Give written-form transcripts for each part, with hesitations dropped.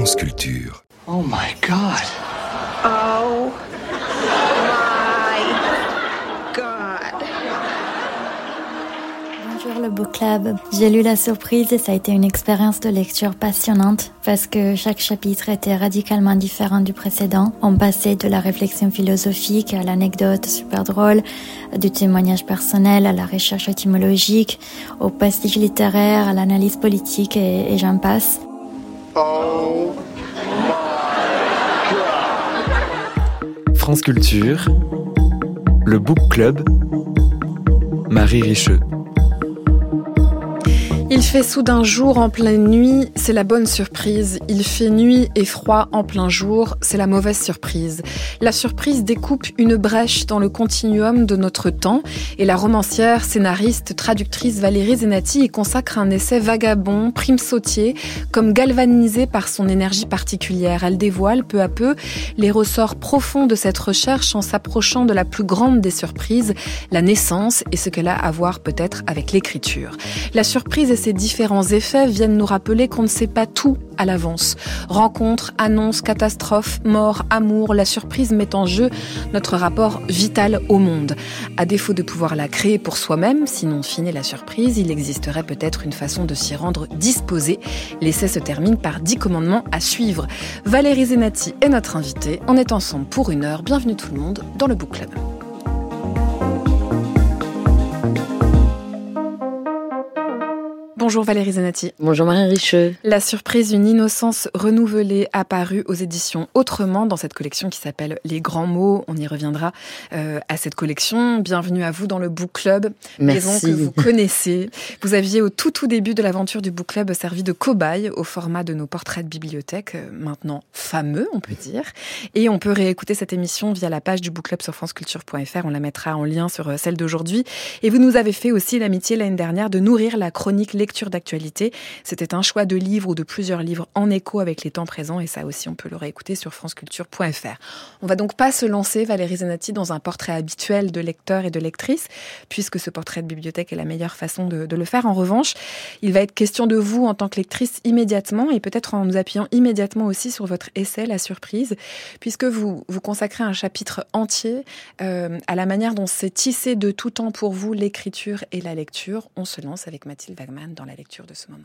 France Culture. Oh my God. Oh my God. Bonjour le Book Club. J'ai lu La Surprise et ça a été une expérience de lecture passionnante parce que chaque chapitre était radicalement différent du précédent. On passait de la réflexion philosophique à l'anecdote super drôle, du témoignage personnel à la recherche étymologique, au pastiche littéraire, à l'analyse politique et j'en passe. Oh my God. France Culture, le Book Club, Marie Richeux. Il fait soudain jour en pleine nuit, c'est la bonne surprise. Il fait nuit et froid en plein jour, c'est la mauvaise surprise. La surprise découpe une brèche dans le continuum de notre temps et la romancière, scénariste, traductrice Valérie Zenati y consacre un essai vagabond, prime sautier, comme galvanisé par son énergie particulière. Elle dévoile peu à peu les ressorts profonds de cette recherche en s'approchant de la plus grande des surprises, la naissance et ce qu'elle a à voir peut-être avec l'écriture. La surprise et ces différents effets viennent nous rappeler qu'on ne sait pas tout à l'avance. Rencontres, annonces, catastrophes, morts, amour, la surprise met en jeu notre rapport vital au monde. À défaut de pouvoir la créer pour soi-même, sinon fini la surprise, il existerait peut-être une façon de s'y rendre disposé. L'essai se termine par 10 commandements à suivre. Valérie Zenati est notre invitée. On est ensemble pour 1 heure. Bienvenue tout le monde dans le Book Club. Bonjour Valérie Zenati. Bonjour Marie Richeux. La surprise, une innocence renouvelée, apparue aux éditions Autrement dans cette collection qui s'appelle Les Grands Mots. On y reviendra à cette collection. Bienvenue à vous dans le Book Club, Merci. maison que vous connaissez. Vous aviez au tout début de l'aventure du Book Club servi de cobaye au format de nos portraits de bibliothèque, maintenant fameux on peut dire. Et on peut réécouter cette émission via la page du Book Club sur franceculture.fr. On la mettra en lien sur celle d'aujourd'hui. Et vous nous avez fait aussi l'amitié l'année dernière de nourrir la chronique lecture d'actualité. C'était un choix de livres ou de plusieurs livres en écho avec les temps présents et ça aussi on peut le réécouter sur franceculture.fr. On va donc pas se lancer, Valérie Zenati, dans un portrait habituel de lecteur et de lectrice, puisque ce portrait de bibliothèque est la meilleure façon de le faire. En revanche, il va être question de vous en tant que lectrice immédiatement et peut-être en nous appuyant immédiatement aussi sur votre essai La Surprise, puisque vous consacrez un chapitre entier à la manière dont s'est tissé de tout temps pour vous l'écriture et la lecture. On se lance avec Mathilde Wagman dans la lecture de ce moment.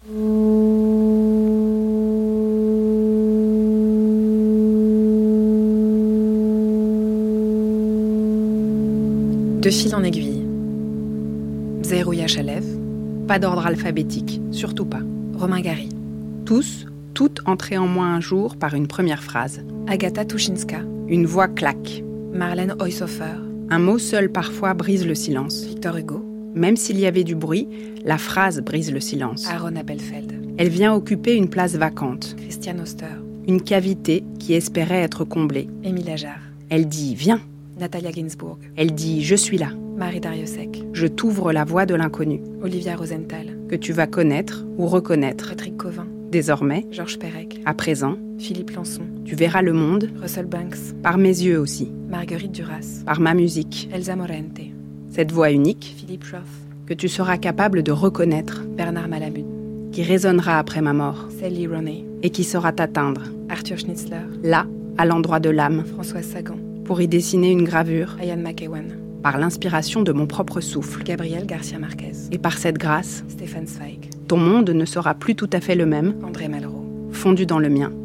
De fil en aiguille. Zerouya Chalev. Pas d'ordre alphabétique, surtout pas. Romain Gary. Tous, toutes entrées en moi un jour par une première phrase. Agatha Tushinska. Une voix claque. Marlène Oyshofer. Un mot seul parfois brise le silence. Victor Hugo. Même s'il y avait du bruit, la phrase brise le silence. Aaron Appelfeld. Elle vient occuper une place vacante. Christiane Auster. Une cavité qui espérait être comblée. Émile Ajar. Elle dit « Viens ». Natalia Ginsburg. Elle dit « Je suis là ». Marie Dariussec. Je t'ouvre la voie de l'inconnu. Olivia Rosenthal. Que tu vas connaître ou reconnaître. Patrick Covin. Désormais, Georges Perec. à présent, Philippe Lançon. tu verras le monde. Russell Banks. Par mes yeux aussi. Marguerite Duras. Par ma musique. Elsa Morente. Cette voix unique. Philippe Roth. Que tu seras capable de reconnaître. Bernard Malamud. Qui résonnera après ma mort. Sally Rooney. Et qui saura t'atteindre. Arthur Schnitzler. Là, à l'endroit de l'âme. Françoise Sagan. Pour y dessiner une gravure. Ian McEwan. Par l'inspiration de mon propre souffle. Gabriel Garcia Marquez. Et par cette grâce. Stéphane Zweig. Ton monde ne sera plus tout à fait le même. André Malraux. Fondu dans le mien.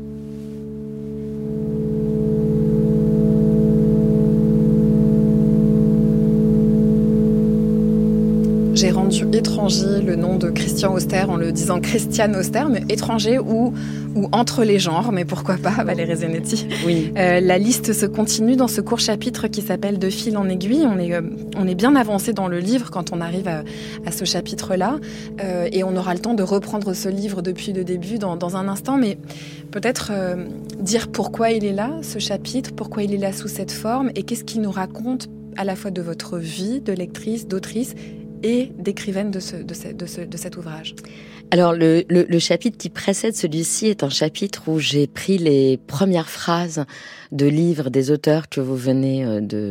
J'ai rendu étranger le nom de Christian Auster en le disant Christiane Auster, mais étranger ou entre les genres, mais pourquoi pas, Valérie Zenati. Oui. La liste se continue dans ce court chapitre qui s'appelle De fil en aiguille. On est bien avancé dans le livre quand on arrive à ce chapitre-là, et on aura le temps de reprendre ce livre depuis le début dans un instant, mais peut-être dire pourquoi il est là, ce chapitre, pourquoi il est là sous cette forme, et qu'est-ce qu'il nous raconte à la fois de votre vie de lectrice, d'autrice, et d'écrivaine de cet ouvrage? Alors, le chapitre qui précède celui-ci est un chapitre où j'ai pris les premières phrases de livres des auteurs que vous venez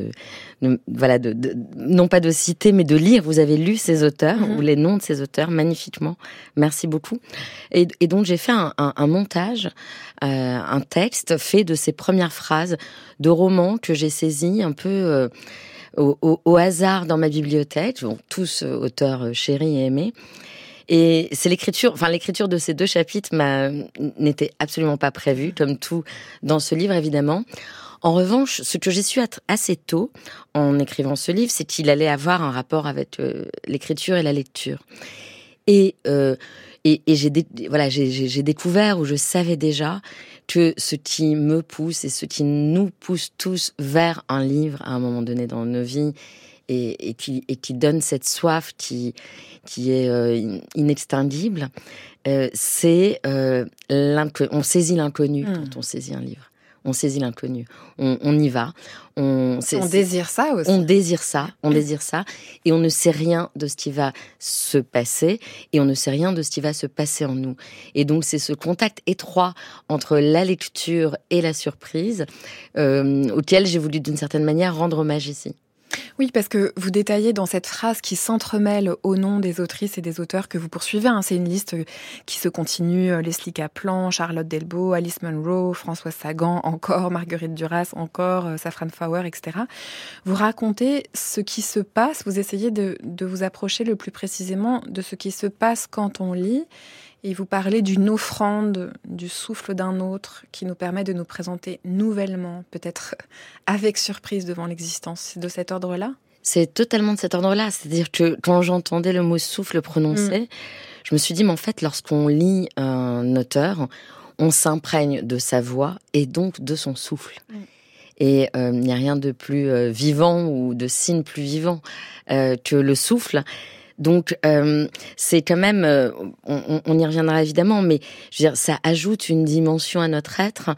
non pas de citer, mais de lire. Vous avez lu ces auteurs, ou les noms de ces auteurs, magnifiquement. Merci beaucoup. Et donc, j'ai fait un montage, un texte fait de ces premières phrases de romans que j'ai saisis un peu au hasard dans ma bibliothèque, donc tous auteurs chéris et aimés. Et c'est l'écriture de ces 2 chapitres n'était absolument pas prévue, comme tout dans ce livre, évidemment. En revanche, ce que j'ai su assez tôt, en écrivant ce livre, c'est qu'il allait avoir un rapport avec l'écriture et la lecture. Et j'ai découvert, ou je savais déjà, que ce qui me pousse et ce qui nous pousse tous vers un livre à un moment donné dans nos vies, et qui donne cette soif qui est inextinguible, c'est on saisit l'inconnu quand on saisit un livre. On saisit l'inconnu. On y va. On désire ça aussi. On désire ça. Et on ne sait rien de ce qui va se passer. Et on ne sait rien de ce qui va se passer en nous. Et donc, c'est ce contact étroit entre la lecture et la surprise auquel j'ai voulu, d'une certaine manière, rendre hommage ici. Oui, parce que vous détaillez dans cette phrase qui s'entremêle au nom des autrices et des auteurs que vous poursuivez. C'est une liste qui se continue. Leslie Kaplan, Charlotte Delbo, Alice Munro, Françoise Sagan, encore Marguerite Duras, encore Safran Foer, etc. Vous racontez ce qui se passe. Vous essayez de vous approcher le plus précisément de ce qui se passe quand on lit. Et vous parlez d'une offrande, du souffle d'un autre, qui nous permet de nous présenter nouvellement, peut-être avec surprise devant l'existence. C'est de cet ordre-là ? C'est totalement de cet ordre-là. C'est-à-dire que quand j'entendais le mot souffle prononcé, je me suis dit, mais en fait, lorsqu'on lit un auteur, on s'imprègne de sa voix et donc de son souffle. Et il n'y a rien de plus vivant ou de signe plus vivant que le souffle. Donc, c'est quand même, on y reviendra évidemment, mais je veux dire, ça ajoute une dimension à notre être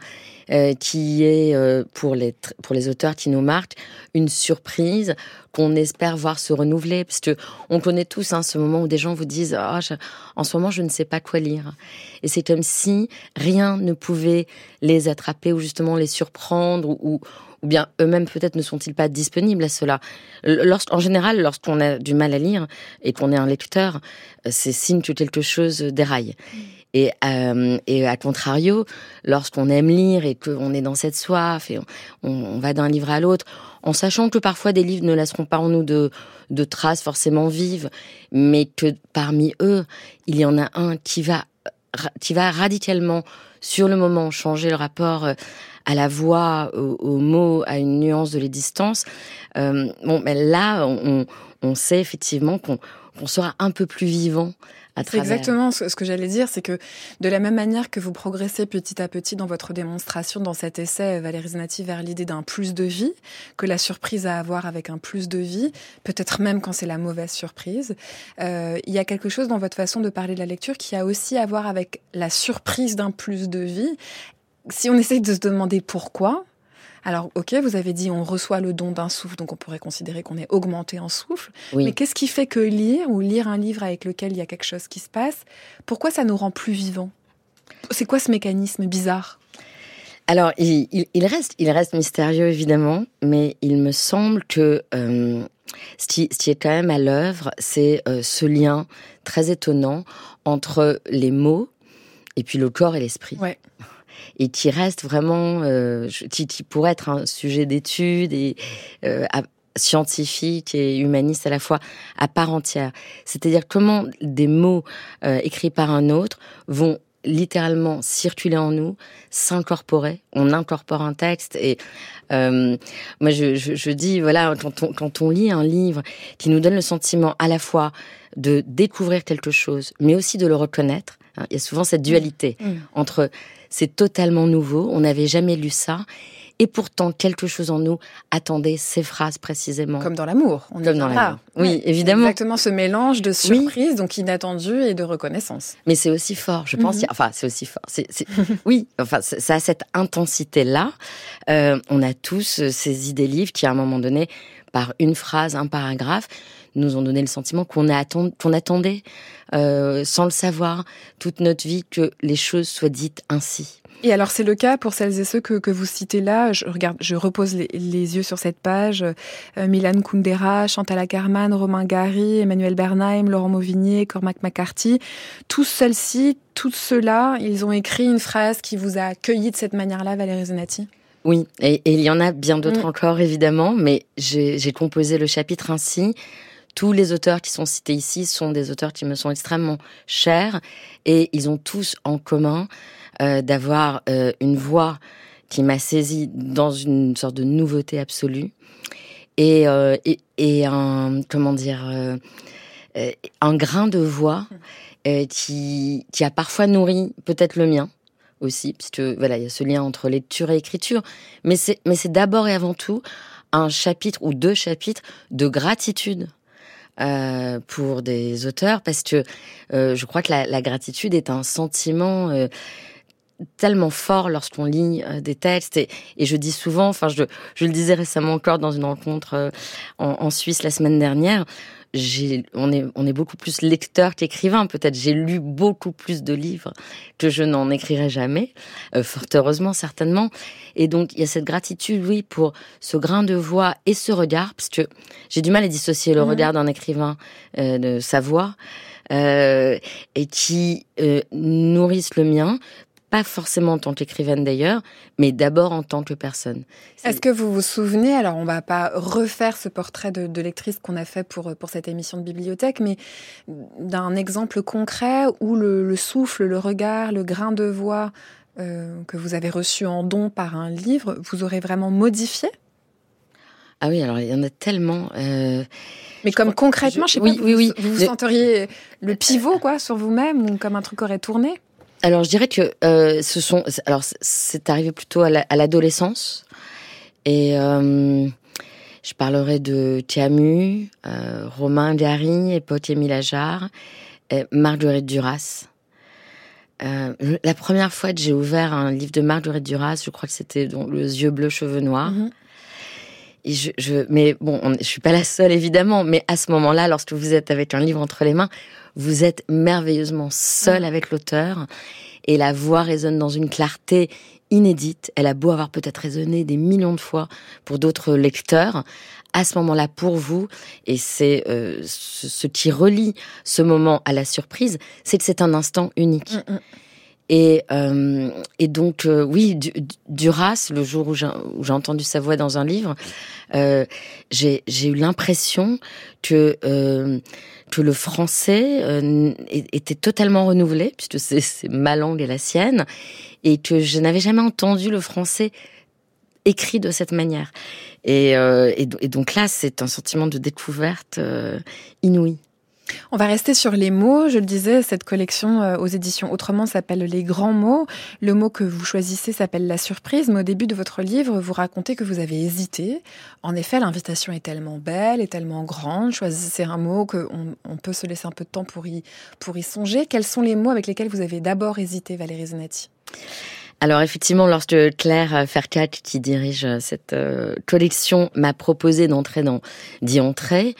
qui est, pour les auteurs qui nous marquent, une surprise qu'on espère voir se renouveler. Parce que on connaît tous ce moment où des gens vous disent « en ce moment, je ne sais pas quoi lire ». Et c'est comme si rien ne pouvait les attraper ou justement les surprendre ou bien eux-mêmes peut-être ne sont-ils pas disponibles à cela. En général, lorsqu'on a du mal à lire et qu'on est un lecteur, c'est signe que quelque chose déraille. Et à contrario, lorsqu'on aime lire et qu'on est dans cette soif et on va d'un livre à l'autre, en sachant que parfois des livres ne laisseront pas en nous de traces forcément vives, mais que parmi eux, il y en a un qui va radicalement, sur le moment, changer le rapport à la voix, aux mots, à une nuance de les distances. Mais là, on sait effectivement qu'on sera un peu plus vivant à travers. C'est exactement ce que j'allais dire, c'est que de la même manière que vous progressez petit à petit dans votre démonstration, dans cet essai, Valérie Zenati, vers l'idée d'un plus de vie, que la surprise a à voir avec un plus de vie, peut-être même quand c'est la mauvaise surprise, il y a quelque chose dans votre façon de parler de la lecture qui a aussi à voir avec la surprise d'un plus de vie. Si on essaye de se demander pourquoi, alors ok, vous avez dit on reçoit le don d'un souffle, donc on pourrait considérer qu'on est augmenté en souffle, oui. Mais qu'est-ce qui fait que lire un livre avec lequel il y a quelque chose qui se passe, pourquoi ça nous rend plus vivants ? C'est quoi ce mécanisme bizarre ? Alors, il reste mystérieux évidemment, mais il me semble que ce qui est quand même à l'œuvre, c'est ce lien très étonnant entre les mots et puis le corps et l'esprit. Ouais. Et qui reste vraiment, qui pourrait être un sujet d'étude et scientifique et humaniste à la fois, à part entière. C'est-à-dire comment des mots écrits par un autre vont littéralement circuler en nous, s'incorporer. On incorpore un texte et moi je dis voilà, quand on lit un livre qui nous donne le sentiment à la fois de découvrir quelque chose, mais aussi de le reconnaître. Il y a souvent cette dualité entre c'est totalement nouveau, on n'avait jamais lu ça, et pourtant quelque chose en nous attendait ces phrases précisément. Comme dans l'amour. Comme dans l'amour. Oui, évidemment. Exactement ce mélange de surprise, donc inattendu, et de reconnaissance. Mais c'est aussi fort, je pense. Enfin, c'est aussi fort. Oui, enfin, ça a cette intensité-là. On a tous saisi des livres qui, à un moment donné, par une phrase, un paragraphe, nous ont donné le sentiment qu'on attendait, sans le savoir, toute notre vie, que les choses soient dites ainsi. Et alors, c'est le cas pour celles et ceux que vous citez là. Je repose les yeux sur cette page. Milan Kundera, Chantal Akerman, Romain Gary, Emmanuel Bernheim, Laurent Mauvignier, Cormac McCarthy. Tous ceux-là, ils ont écrit une phrase qui vous a accueilli de cette manière-là, Valérie Zenati? Oui, et il y en a bien d'autres encore, évidemment, mais j'ai composé le chapitre ainsi. Tous les auteurs qui sont cités ici sont des auteurs qui me sont extrêmement chers, et ils ont tous en commun d'avoir une voix qui m'a saisie dans une sorte de nouveauté absolue, et un grain de voix qui a parfois nourri peut-être le mien aussi, puisque voilà, il y a ce lien entre lecture et écriture, mais c'est d'abord et avant tout un chapitre ou 2 chapitres de gratitude pour des auteurs, parce que je crois que la gratitude est un sentiment tellement fort lorsqu'on lit des textes, et je dis souvent, enfin je le disais récemment encore dans une rencontre en Suisse la semaine dernière, on est beaucoup plus lecteur qu'écrivain, peut-être. J'ai lu beaucoup plus de livres que je n'en écrirai jamais, fort heureusement certainement. Et donc il y a cette gratitude, oui, pour ce grain de voix et ce regard, parce que j'ai du mal à dissocier le regard d'un écrivain de sa voix, et qui nourrissent le mien. Pas forcément en tant qu'écrivaine d'ailleurs, mais d'abord en tant que personne. Est-ce que vous vous souvenez, alors on va pas refaire ce portrait de lectrice qu'on a fait pour cette émission de bibliothèque, mais d'un exemple concret où le souffle, le regard, le grain de voix que vous avez reçu en don par un livre, vous aurez vraiment modifié ? Ah oui, alors il y en a tellement... Mais comme concrètement, je sais pas, oui. Vous senteriez le pivot quoi sur vous-même, ou comme un truc aurait tourné ? Alors, je dirais que c'est arrivé plutôt à l'adolescence, et je parlerai de Camus, Romain Gary, et Paul-Émile Ajar, et Marguerite Duras. La première fois que j'ai ouvert un livre de Marguerite Duras, je crois que c'était dans Les yeux bleus, cheveux noirs. Et mais bon, je suis pas la seule évidemment, mais à ce moment-là, lorsque vous êtes avec un livre entre les mains, vous êtes merveilleusement seul avec l'auteur, et la voix résonne dans une clarté inédite. Elle a beau avoir peut-être résonné des millions de fois pour d'autres lecteurs, à ce moment-là pour vous, et c'est ce qui relie ce moment à la surprise, c'est que c'est un instant unique. Et donc oui, Duras, le jour où j'ai entendu sa voix dans un livre, j'ai eu l'impression que le français était totalement renouvelé, puisque c'est ma langue et la sienne, et que je n'avais jamais entendu le français écrit de cette manière. Et donc là, c'est un sentiment de découverte inouï. On va rester sur les mots. Je le disais, cette collection aux éditions Autrement s'appelle Les Grands Mots. Le mot que vous choisissez s'appelle la surprise. Mais au début de votre livre, vous racontez que vous avez hésité. En effet, l'invitation est tellement belle et tellement grande. Choisissez un mot qu'on peut se laisser un peu de temps pour y songer. Quels sont les mots avec lesquels vous avez d'abord hésité, Valérie Zenati ? Alors effectivement, lorsque Claire Fercat, qui dirige cette collection, m'a proposé d'entrer dans Diantrée,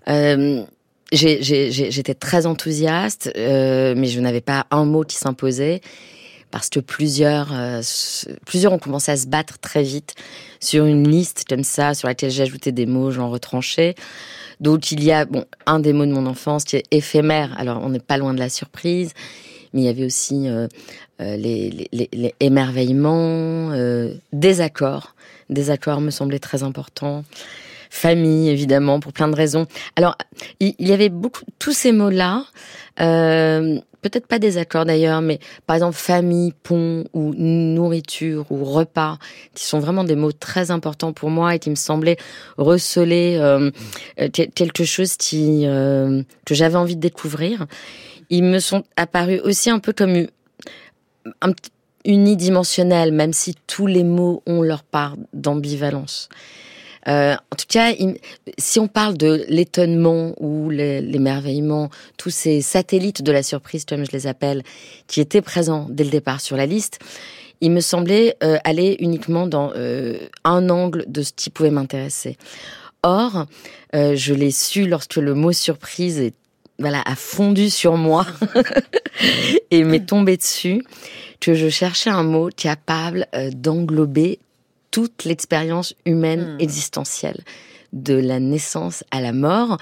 j'étais très enthousiaste, mais je n'avais pas un mot qui s'imposait, parce que plusieurs ont commencé à se battre très vite sur une liste comme ça, sur laquelle j'ai ajouté des mots, j'en retranchais. Donc il y a un des mots de mon enfance qui est éphémère. Alors on n'est pas loin de la surprise, mais il y avait aussi les émerveillements, désaccords. Désaccords me semblaient très importants. Famille, évidemment, pour plein de raisons. Alors, il y avait tous ces mots-là, peut-être pas désaccords d'ailleurs, mais par exemple famille, pont, ou nourriture, ou repas, qui sont vraiment des mots très importants pour moi et qui me semblaient receler quelque chose que j'avais envie de découvrir. Ils me sont apparus aussi un peu comme unidimensionnels, même si tous les mots ont leur part d'ambivalence. En tout cas, si on parle de l'étonnement ou l'émerveillement, tous ces satellites de la surprise, comme je les appelle, qui étaient présents dès le départ sur la liste, il me semblait aller uniquement dans un angle de ce qui pouvait m'intéresser. Or, je l'ai su lorsque le mot surprise a fondu sur moi et m'est tombé dessus, que je cherchais un mot capable d'englober toute l'expérience humaine existentielle, de la naissance à la mort,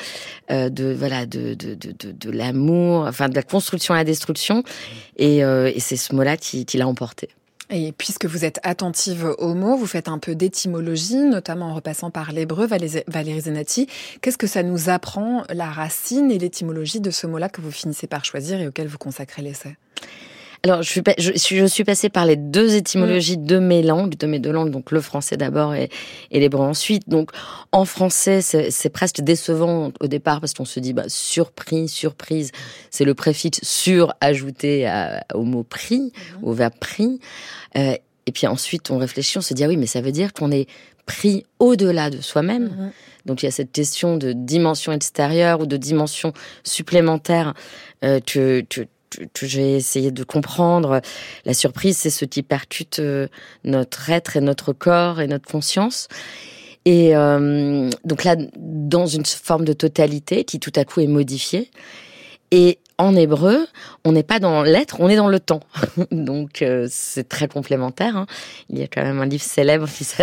de l'amour, enfin de la construction à la destruction, et c'est ce mot-là qui l'a emporté. Et puisque vous êtes attentive aux mots, vous faites un peu d'étymologie, notamment en repassant par l'hébreu. Valérie Zenati, qu'est-ce que ça nous apprend, la racine et l'étymologie de ce mot-là que vous finissez par choisir et auquel vous consacrez l'essai ? Alors, je suis passée par les deux étymologies de mes deux langues, donc le français d'abord et l'hébreu ensuite. Donc, en français, c'est presque décevant au départ parce qu'on se dit, surprise, c'est le préfixe sur ajouté au mot pris, au verbe pris. Et puis ensuite, on réfléchit, on se dit, ah oui, mais ça veut dire qu'on est pris au-delà de soi-même. Donc, il y a cette question de dimension extérieure ou de dimension supplémentaire que j'ai essayé de comprendre. La surprise, c'est ce qui percute notre être et notre corps et notre conscience. Et donc là, dans une forme de totalité qui tout à coup est modifiée. Et en hébreu, on n'est pas dans l'être, on est dans le temps. Donc c'est très complémentaire. Hein. Il y a quand même un livre célèbre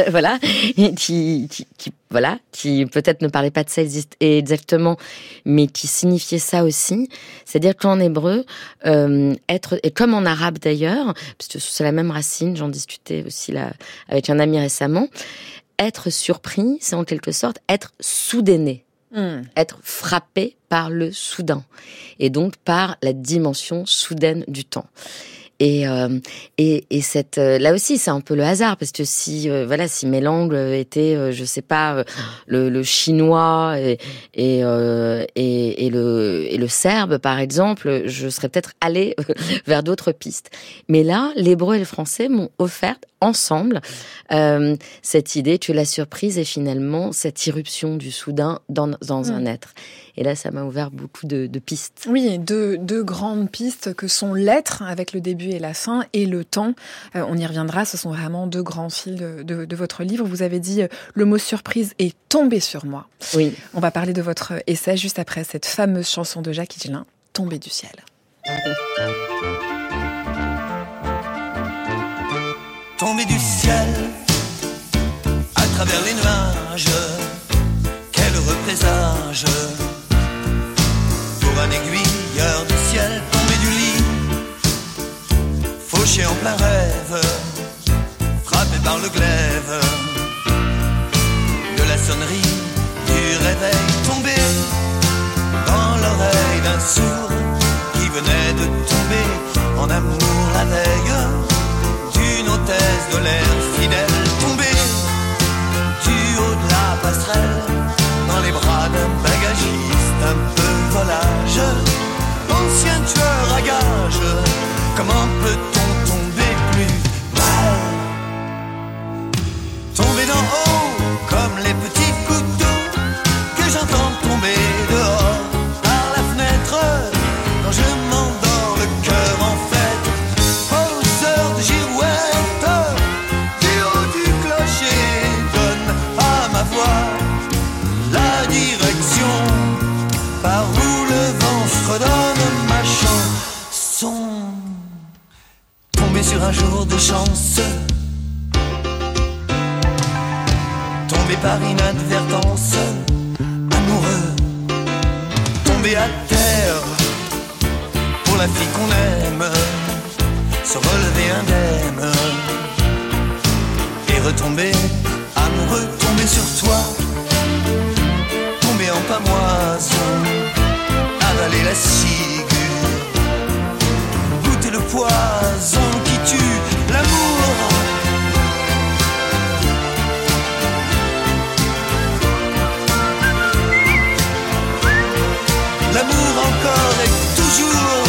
qui peut-être ne parlait pas de ça exactement, mais qui signifiait ça aussi. C'est-à-dire qu'en hébreu, être, et comme en arabe d'ailleurs, parce que c'est la même racine, j'en discutais aussi là avec un ami récemment, être surpris, c'est en quelque sorte être soudainé. Être frappé par le soudain et donc par la dimension soudaine du temps. Et cette là aussi c'est un peu le hasard parce que si mes langues étaient le chinois et le serbe par exemple, je serais peut-être allée vers d'autres pistes. Mais là, l'hébreu et le français m'ont offert ensemble cette idée que la surprise est finalement cette irruption du soudain dans un être. Et là, ça m'a ouvert beaucoup de pistes. Oui, deux grandes pistes que sont l'être avec le début et la fin et le temps. On y reviendra, ce sont vraiment deux grands fils de votre livre. Vous avez dit le mot surprise est tombé sur moi. Oui. On va parler de votre essai juste après cette fameuse chanson de Jacques Higelin, Tombé du ciel. Tombé du ciel, à travers les nuages, quel heureux présage. Pour un aiguilleur du ciel, tombé du lit, fauché en plein rêve, frappé par le glaive de la sonnerie du réveil, tombé dans l'oreille d'un sourd qui venait de tomber en amour la veille d'une hôtesse de l'air fidèle, tombée du haut de la passerelle dans les bras d'un bagagiste un peu volage, ancien tueur à gages. Comment peut-on tomber plus mal? Tomber d'en haut comme les petits couteaux que j'entends tomber dehors par la fenêtre quand je m'endors le cœur en fête aux heures de girouette. Du haut du clocher donne à ma voix la direction par où le vent fredonne ma chanson. Tombé sur un jour de chance, tombé par inadvertance, amoureux, tombé à terre pour la fille qu'on aime, se relever indemne et retomber amoureux, tomber sur toi, tomber en pamoison, avaler la ciguë, goûter le poison qui tue l'amour. L'amour encore et toujours.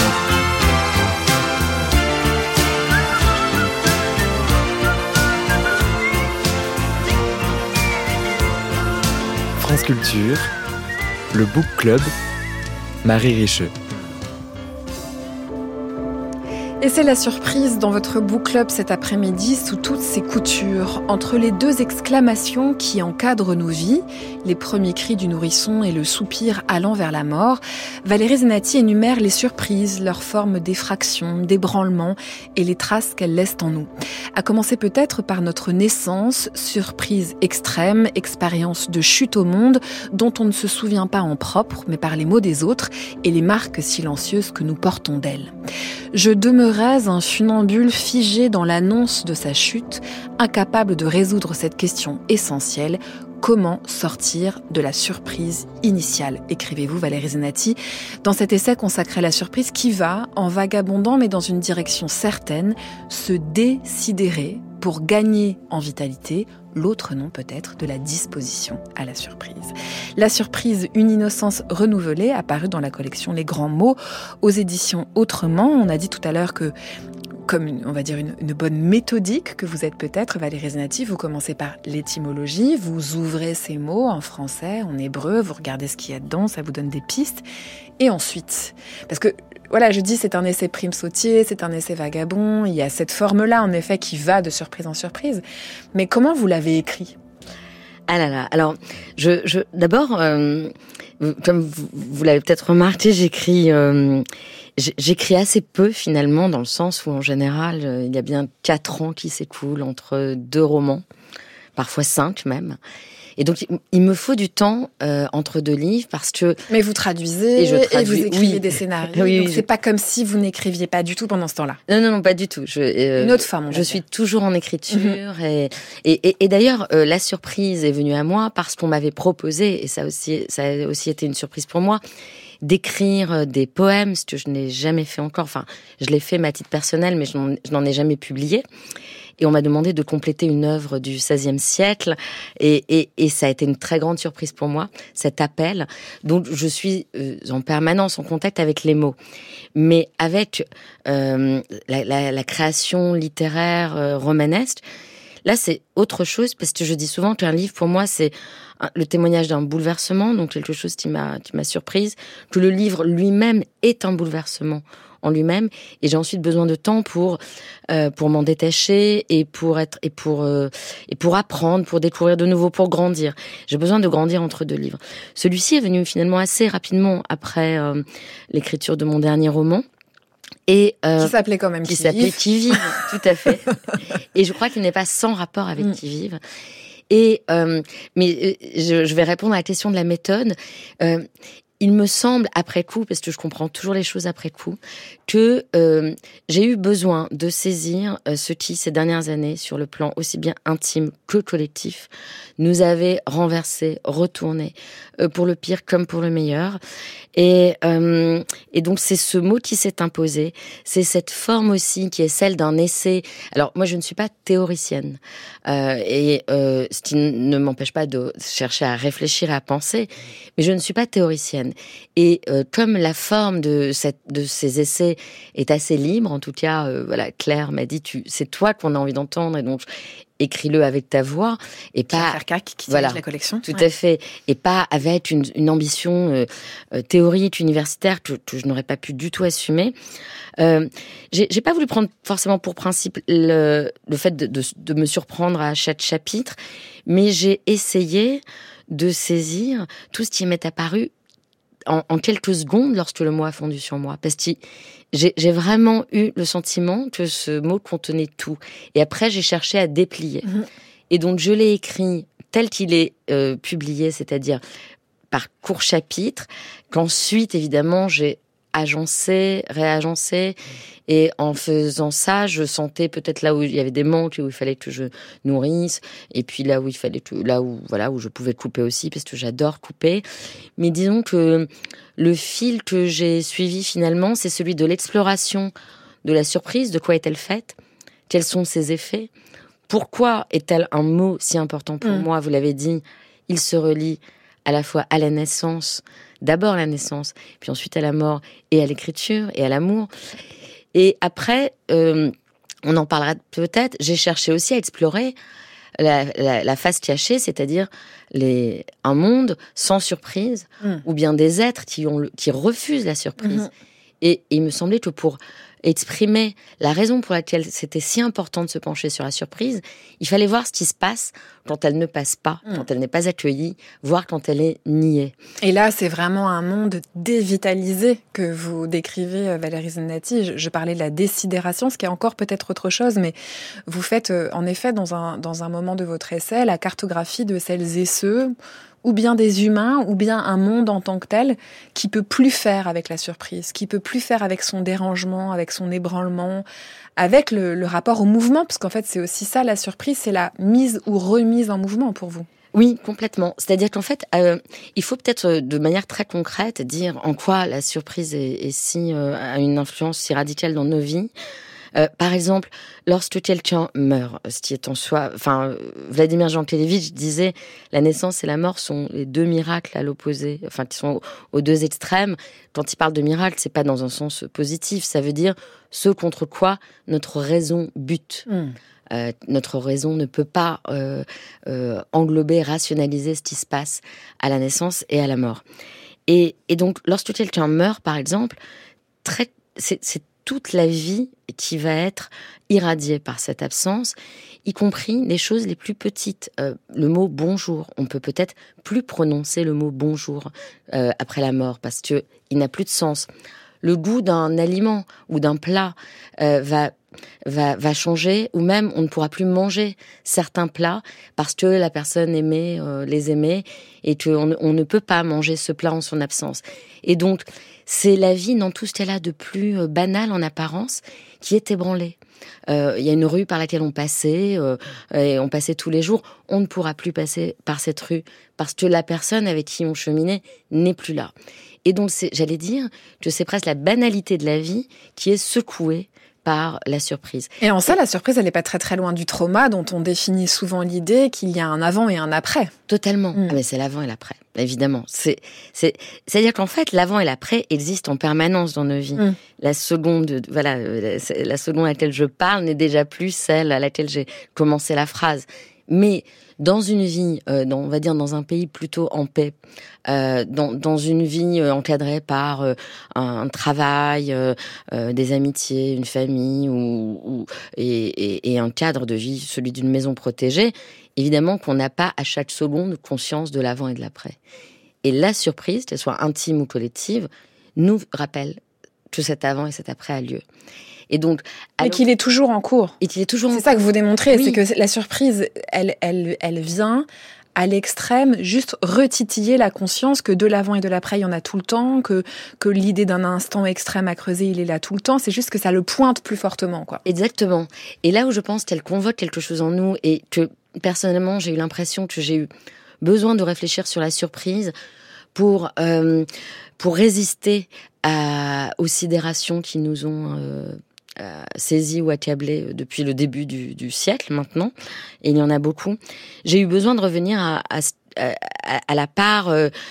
France Culture, le Book Club, Marie Richeux. Et c'est la surprise dans votre book club cet après-midi sous toutes ses coutures, entre les deux exclamations qui encadrent nos vies, les premiers cris du nourrisson et le soupir allant vers la mort. Valérie Zenati énumère les surprises, leur forme d'effraction, d'ébranlement et les traces qu'elles laissent en nous. À commencer peut-être par notre naissance, surprise extrême, expérience de chute au monde dont on ne se souvient pas en propre, mais par les mots des autres et les marques silencieuses que nous portons d'elles. Je demeurais un funambule figé dans l'annonce de sa chute, incapable de résoudre cette question essentielle. Comment sortir de la surprise initiale, écrivez-vous Valérie Zenati, dans cet essai consacré à la surprise qui va, en vagabondant mais dans une direction certaine, se décidérer pour gagner en vitalité, l'autre nom peut-être de la disposition à la surprise. La surprise, une innocence renouvelée, apparue dans la collection Les Grands Mots, aux éditions Autrement. On a dit tout à l'heure que, comme une bonne méthodique que vous êtes peut-être, Valérie Zenati, vous commencez par l'étymologie, vous ouvrez ces mots en français, en hébreu, vous regardez ce qu'il y a dedans, ça vous donne des pistes. Et ensuite, parce que voilà, je dis c'est un essai prime sautier, c'est un essai vagabond, il y a cette forme-là en effet qui va de surprise en surprise. Mais comment vous l'avez écrit ? Ah là là, alors d'abord, comme vous l'avez peut-être remarqué, j'écris assez peu finalement, dans le sens où en général, il y a bien 4 ans qui s'écoulent entre 2 romans, parfois 5 même. Et donc, il me faut du temps entre 2 livres parce que... Mais vous traduisez et vous écrivez des scénarios. Oui, donc, c'est pas comme si vous n'écriviez pas du tout pendant ce temps-là. Non, pas du tout. Une autre femme, je suis toujours en écriture. Et d'ailleurs, la surprise est venue à moi parce qu'on m'avait proposé, et ça a aussi été une surprise pour moi, d'écrire des poèmes, ce que je n'ai jamais fait encore. Enfin, je l'ai fait à titre personnel, mais je n'en ai jamais publié. Et on m'a demandé de compléter une œuvre du XVIe siècle. Et ça a été une très grande surprise pour moi, cet appel. Donc, je suis en permanence en contact avec les mots. Mais avec la création littéraire romanesque, là, c'est autre chose, parce que je dis souvent qu'un livre, pour moi, c'est le témoignage d'un bouleversement, donc quelque chose qui m'a surprise, que le livre lui-même est un bouleversement en lui-même, et j'ai ensuite besoin de temps pour m'en détacher et pour apprendre, pour découvrir de nouveau, pour grandir. J'ai besoin de grandir entre 2 livres. Celui-ci est venu finalement assez rapidement après l'écriture de mon dernier roman. Et qui s'appelait quand même Qui s'appelait Qui vive, tout à fait. Et je crois qu'il n'est pas sans rapport avec Qui vive. Et mais je vais répondre à la question de la méthode. Il me semble, après coup, parce que je comprends toujours les choses après coup, que j'ai eu besoin de saisir ce qui, ces dernières années, sur le plan aussi bien intime que collectif, nous avait renversé, retourné, pour le pire comme pour le meilleur. Et donc, c'est ce mot qui s'est imposé. C'est cette forme aussi qui est celle d'un essai. Alors, moi, je ne suis pas théoricienne. Ce qui ne m'empêche pas de chercher à réfléchir et à penser. Mais je ne suis pas théoricienne. Et comme la forme de ces essais est assez libre, en tout cas, Claire m'a dit, c'est toi qu'on a envie d'entendre, et donc écris-le avec ta voix, et pas qui dirige la collection. Tout à fait, et pas avec une ambition théorique universitaire que je n'aurais pas pu du tout assumer. J'ai pas voulu prendre forcément pour principe le fait de me surprendre à chaque chapitre, mais j'ai essayé de saisir tout ce qui m'est apparu en quelques secondes lorsque le mot a fondu sur moi. Parce que j'ai vraiment eu le sentiment que ce mot contenait tout. Et après, j'ai cherché à déplier. Et donc, je l'ai écrit tel qu'il est publié, c'est-à-dire par courts chapitres, qu'ensuite, évidemment, j'ai agencé, réagencé, et en faisant ça, je sentais peut-être là où il y avait des manques, où il fallait que je nourrisse, et puis là où où je pouvais couper aussi, parce que j'adore couper. Mais disons que le fil que j'ai suivi finalement, c'est celui de l'exploration de la surprise. De quoi est-elle faite ? Quels sont ses effets ? Pourquoi est-elle un mot si important pour moi ? Vous l'avez dit, il se relie à la fois à la naissance, d'abord la naissance, puis ensuite à la mort, et à l'écriture, et à l'amour. Et après, on en parlera peut-être, j'ai cherché aussi à explorer la face cachée, c'est-à-dire un monde sans surprise, ou bien des êtres qui refusent la surprise. Et il me semblait que pour exprimer la raison pour laquelle c'était si important de se pencher sur la surprise, il fallait voir ce qui se passe quand elle ne passe pas, quand elle n'est pas accueillie, voire quand elle est niée. Et là, c'est vraiment un monde dévitalisé que vous décrivez, Valérie Zennati. Je parlais de la désidération, ce qui est encore peut-être autre chose, mais vous faites en effet dans un moment de votre essai la cartographie de celles et ceux, ou bien des humains, ou bien un monde en tant que tel, qui peut plus faire avec la surprise, qui peut plus faire avec son dérangement, avec son ébranlement, avec le rapport au mouvement, parce qu'en fait, c'est aussi ça, la surprise, c'est la mise ou remise en mouvement pour vous. Oui, complètement. C'est-à-dire qu'en fait, il faut peut-être de manière très concrète dire en quoi la surprise a une influence si radicale dans nos vies. Par exemple, lorsque quelqu'un meurt, ce qui est en soi... Vladimir Jankélévitch disait « La naissance et la mort sont les deux miracles à l'opposé, qui sont aux deux extrêmes. » Quand il parle de miracle, c'est pas dans un sens positif. Ça veut dire ce contre quoi notre raison bute. Notre raison ne peut pas englober, rationaliser ce qui se passe à la naissance et à la mort. Et donc, lorsque quelqu'un meurt, par exemple, c'est toute la vie qui va être irradiée par cette absence, y compris les choses les plus petites. Le mot bonjour, on peut peut-être plus prononcer le mot bonjour après la mort parce que il n'a plus de sens. Le goût d'un aliment ou d'un plat va changer, ou même on ne pourra plus manger certains plats parce que la personne les aimait et qu'on ne peut pas manger ce plat en son absence. Et donc, c'est la vie dans tout ce qu'elle a de plus banal en apparence qui est ébranlée. Il y a une rue par laquelle on passait, et on passait tous les jours. On ne pourra plus passer par cette rue parce que la personne avec qui on cheminait n'est plus là. Et donc, j'allais dire que c'est presque la banalité de la vie qui est secouée par la surprise. Et en ça, la surprise, elle n'est pas très très loin du trauma dont on définit souvent l'idée qu'il y a un avant et un après. Totalement. Ah, mais c'est l'avant et l'après, évidemment. C'est-à-dire qu'en fait, l'avant et l'après existent en permanence dans nos vies. La seconde, la seconde à laquelle je parle n'est déjà plus celle à laquelle j'ai commencé la phrase. Mais dans une vie, on va dire dans un pays plutôt en paix, dans une vie encadrée par un travail, des amitiés, une famille et un cadre de vie, celui d'une maison protégée, évidemment qu'on n'a pas à chaque seconde conscience de l'avant et de l'après. Et la surprise, qu'elle soit intime ou collective, nous rappelle que cet avant et cet après a lieu. Et donc, et qu'il est toujours en cours. Et qu'il est toujours. C'est ça que vous démontrez, c'est que la surprise, elle vient à l'extrême, juste retitiller la conscience que de l'avant et de l'après, il y en a tout le temps, que l'idée d'un instant extrême à creuser, il est là tout le temps. C'est juste que ça le pointe plus fortement, quoi. Exactement. Et là où je pense qu'elle convoque quelque chose en nous, et que personnellement, j'ai eu l'impression que j'ai eu besoin de réfléchir sur la surprise pour résister aux sidérations qui nous ont saisis ou accablés depuis le début du siècle maintenant, et il y en a beaucoup. J'ai eu besoin de revenir à la part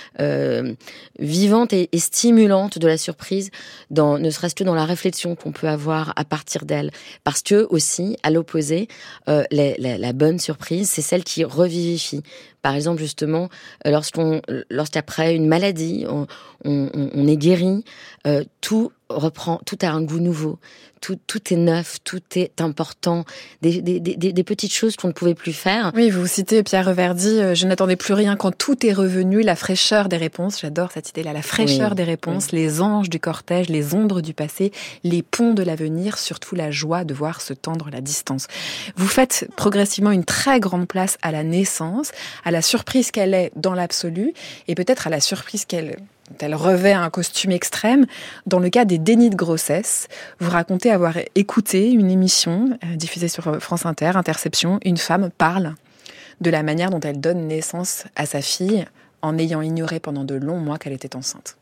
vivante et stimulante de la surprise, ne serait-ce que dans la réflexion qu'on peut avoir à partir d'elle. Parce que aussi, à l'opposé, la bonne surprise, c'est celle qui revivifie. Par exemple, justement, lorsqu'après une maladie, on est guéri, tout reprend, tout a un goût nouveau, tout est neuf, tout est important, des petites choses qu'on ne pouvait plus faire. Oui, vous citez Pierre Reverdy, je n'attendais plus rien quand tout est revenu, la fraîcheur des réponses, j'adore cette idée-là, la fraîcheur des réponses, les anges du cortège, les ombres du passé, les ponts de l'avenir, surtout la joie de voir se tendre la distance. Vous faites progressivement une très grande place à la naissance, à la surprise qu'elle est dans l'absolu, et peut-être à la surprise qu'elle revêt un costume extrême. Dans le cas des dénis de grossesse, vous racontez avoir écouté une émission diffusée sur France Inter, Interception. Une femme parle de la manière dont elle donne naissance à sa fille en ayant ignoré pendant de longs mois qu'elle était enceinte.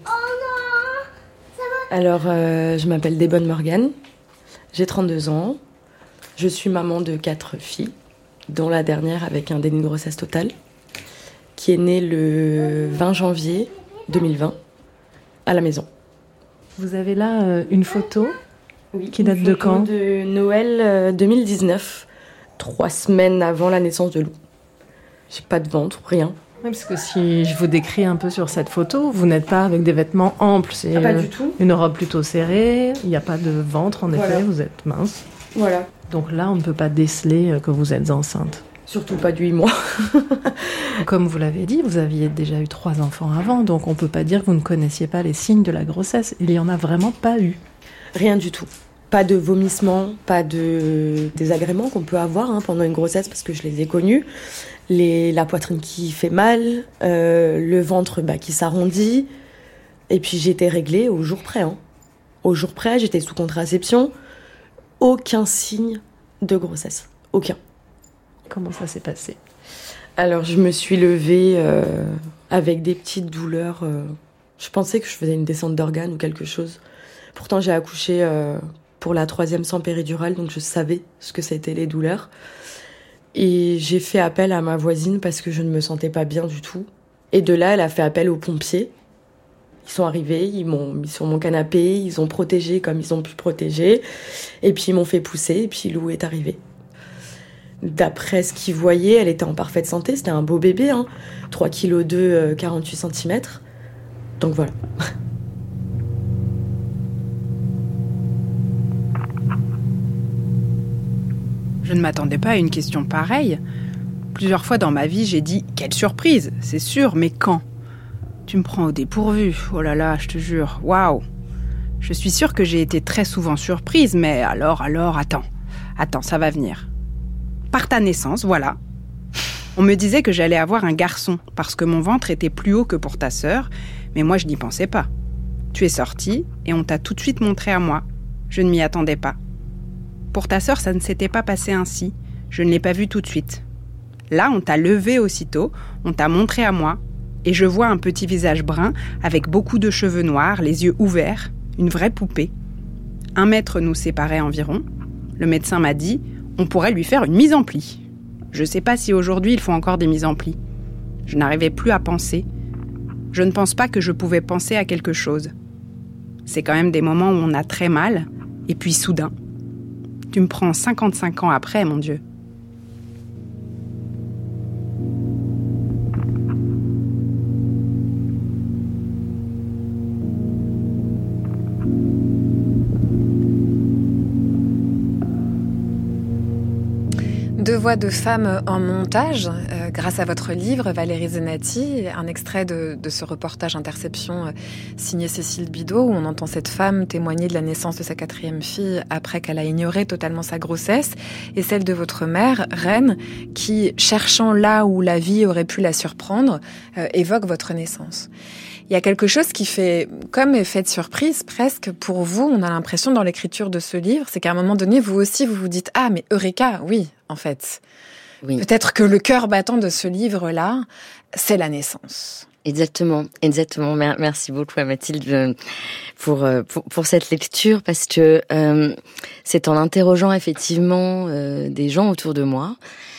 Alors, je m'appelle Débonne Morgan, j'ai 32 ans, je suis maman de 4 filles, dont la dernière avec un déni de grossesse total, qui est née le 20 janvier 2020, à la maison. Vous avez là une photo qui date de quand ? De Noël 2019, 3 semaines avant la naissance de Lou. J'ai pas de ventre, rien. Oui, parce que si je vous décris un peu sur cette photo, vous n'êtes pas avec des vêtements amples. C'est pas du tout. Une robe plutôt serrée, il n'y a pas de ventre en effet, vous êtes mince. Voilà. Donc là, on ne peut pas déceler que vous êtes enceinte. Surtout pas de 8 mois. Comme vous l'avez dit, vous aviez déjà eu 3 enfants avant, donc on ne peut pas dire que vous ne connaissiez pas les signes de la grossesse. Il n'y en a vraiment pas eu. Rien du tout. Pas de vomissements, pas de désagréments qu'on peut avoir pendant une grossesse, parce que je les ai connus. La poitrine qui fait mal, le ventre qui s'arrondit. Et puis j'étais réglée au jour près. Au jour près, j'étais sous contraception. Aucun signe de grossesse. Aucun. Comment ça s'est passé ? Alors je me suis levée avec des petites douleurs. Je pensais que je faisais une descente d'organes ou quelque chose. Pourtant j'ai accouché pour la 3e sans péridurale, donc je savais ce que c'était les douleurs. Et j'ai fait appel à ma voisine parce que je ne me sentais pas bien du tout. Et de là, elle a fait appel aux pompiers. Ils sont arrivés, ils m'ont mis sur mon canapé, ils ont protégé comme ils ont pu protéger. Et puis ils m'ont fait pousser, et puis Lou est arrivé. D'après ce qu'ils voyaient, elle était en parfaite santé, c'était un beau bébé, 3,2 kg, 48 cm. Donc voilà. Je ne m'attendais pas à une question pareille. Plusieurs fois dans ma vie, j'ai dit « Quelle surprise !» C'est sûr, mais quand ? Tu me prends au dépourvu. Oh là là, je te jure. Waouh ! Je suis sûre que j'ai été très souvent surprise, mais alors, attends, ça va venir. Par ta naissance, voilà. On me disait que j'allais avoir un garçon, parce que mon ventre était plus haut que pour ta sœur, mais moi je n'y pensais pas. Tu es sortie, et on t'a tout de suite montré à moi. Je ne m'y attendais pas. Pour ta sœur, ça ne s'était pas passé ainsi. Je ne l'ai pas vue tout de suite. Là, on t'a levé aussitôt, on t'a montré à moi, et je vois un petit visage brun, avec beaucoup de cheveux noirs, les yeux ouverts, une vraie poupée. 1 mètre nous séparait environ. Le médecin m'a dit, on pourrait lui faire une mise en pli. Je ne sais pas si aujourd'hui ils font encore des mises en pli. Je n'arrivais plus à penser. Je ne pense pas que je pouvais penser à quelque chose. C'est quand même des moments où on a très mal, et puis soudain. Tu me prends 55 ans après, mon Dieu. Deux voix de femmes en montage, grâce à votre livre, Valérie Zenati, un extrait de ce reportage Interception signé Cécile Bidot, où on entend cette femme témoigner de la naissance de sa 4e fille après qu'elle a ignoré totalement sa grossesse, et celle de votre mère, Reine, qui, cherchant là où la vie aurait pu la surprendre, évoque votre naissance. Il y a quelque chose qui fait comme effet de surprise presque pour vous, on a l'impression dans l'écriture de ce livre, c'est qu'à un moment donné, vous aussi, vous vous dites « Ah, mais Eureka, oui, en fait. Oui. Peut-être que le cœur battant de ce livre-là, c'est la naissance. » Exactement. Merci beaucoup à Mathilde pour cette lecture, parce que c'est en interrogeant effectivement des gens autour de moi,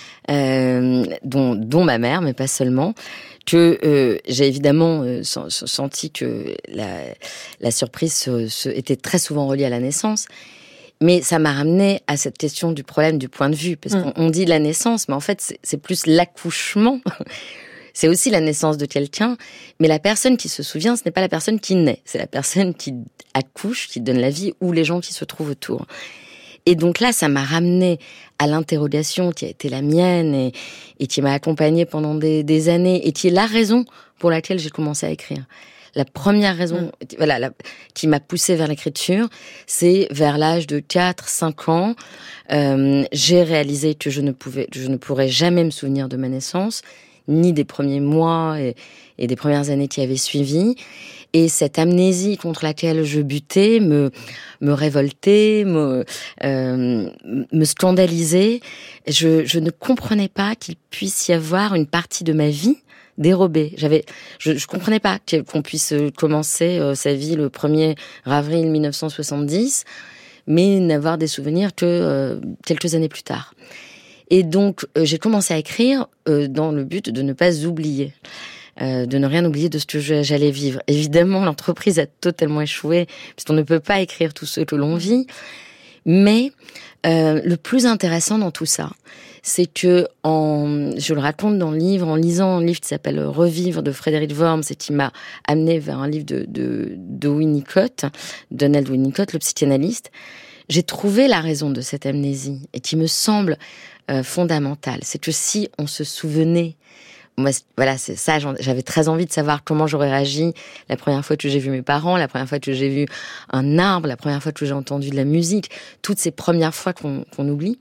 dont ma mère, mais pas seulement, que j'ai évidemment senti que la surprise était très souvent reliée à la naissance. Mais ça m'a ramené à cette question du problème du point de vue, parce qu'on dit la naissance, mais en fait c'est plus l'accouchement. C'est aussi la naissance de quelqu'un, mais la personne qui se souvient, ce n'est pas la personne qui naît, c'est la personne qui accouche, qui donne la vie, ou les gens qui se trouvent autour. Et donc là, ça m'a ramené à l'interrogation qui a été la mienne et qui m'a accompagnée pendant des années, et qui est la raison pour laquelle j'ai commencé à écrire. La première raison qui m'a poussée vers l'écriture, c'est vers l'âge de 4-5 ans. J'ai réalisé que je ne pourrais jamais me souvenir de ma naissance, ni des premiers mois et des premières années qui avaient suivi. Et cette amnésie contre laquelle je butais me révoltait, me scandalisait. Je ne comprenais pas qu'il puisse y avoir une partie de ma vie dérobée. Je comprenais pas qu'on puisse commencer sa vie le 1er avril 1970, mais n'avoir des souvenirs que quelques années plus tard. Et donc, j'ai commencé à écrire dans le but de ne pas oublier. De ne rien oublier de ce que j'allais vivre. Évidemment, l'entreprise a totalement échoué, puisqu'on ne peut pas écrire tout ce que l'on vit. Mais le plus intéressant dans tout ça, c'est que, je le raconte dans le livre, en lisant un livre qui s'appelle Revivre de Frédéric Worms et qui m'a amené vers un livre de Winnicott, Donald Winnicott, le psychanalyste, j'ai trouvé la raison de cette amnésie et qui me semble fondamentale. C'est que si on se souvenait, moi, voilà, c'est ça, j'avais très envie de savoir comment j'aurais réagi la première fois que j'ai vu mes parents, la première fois que j'ai vu un arbre, la première fois que j'ai entendu de la musique, toutes ces premières fois qu'on oublie.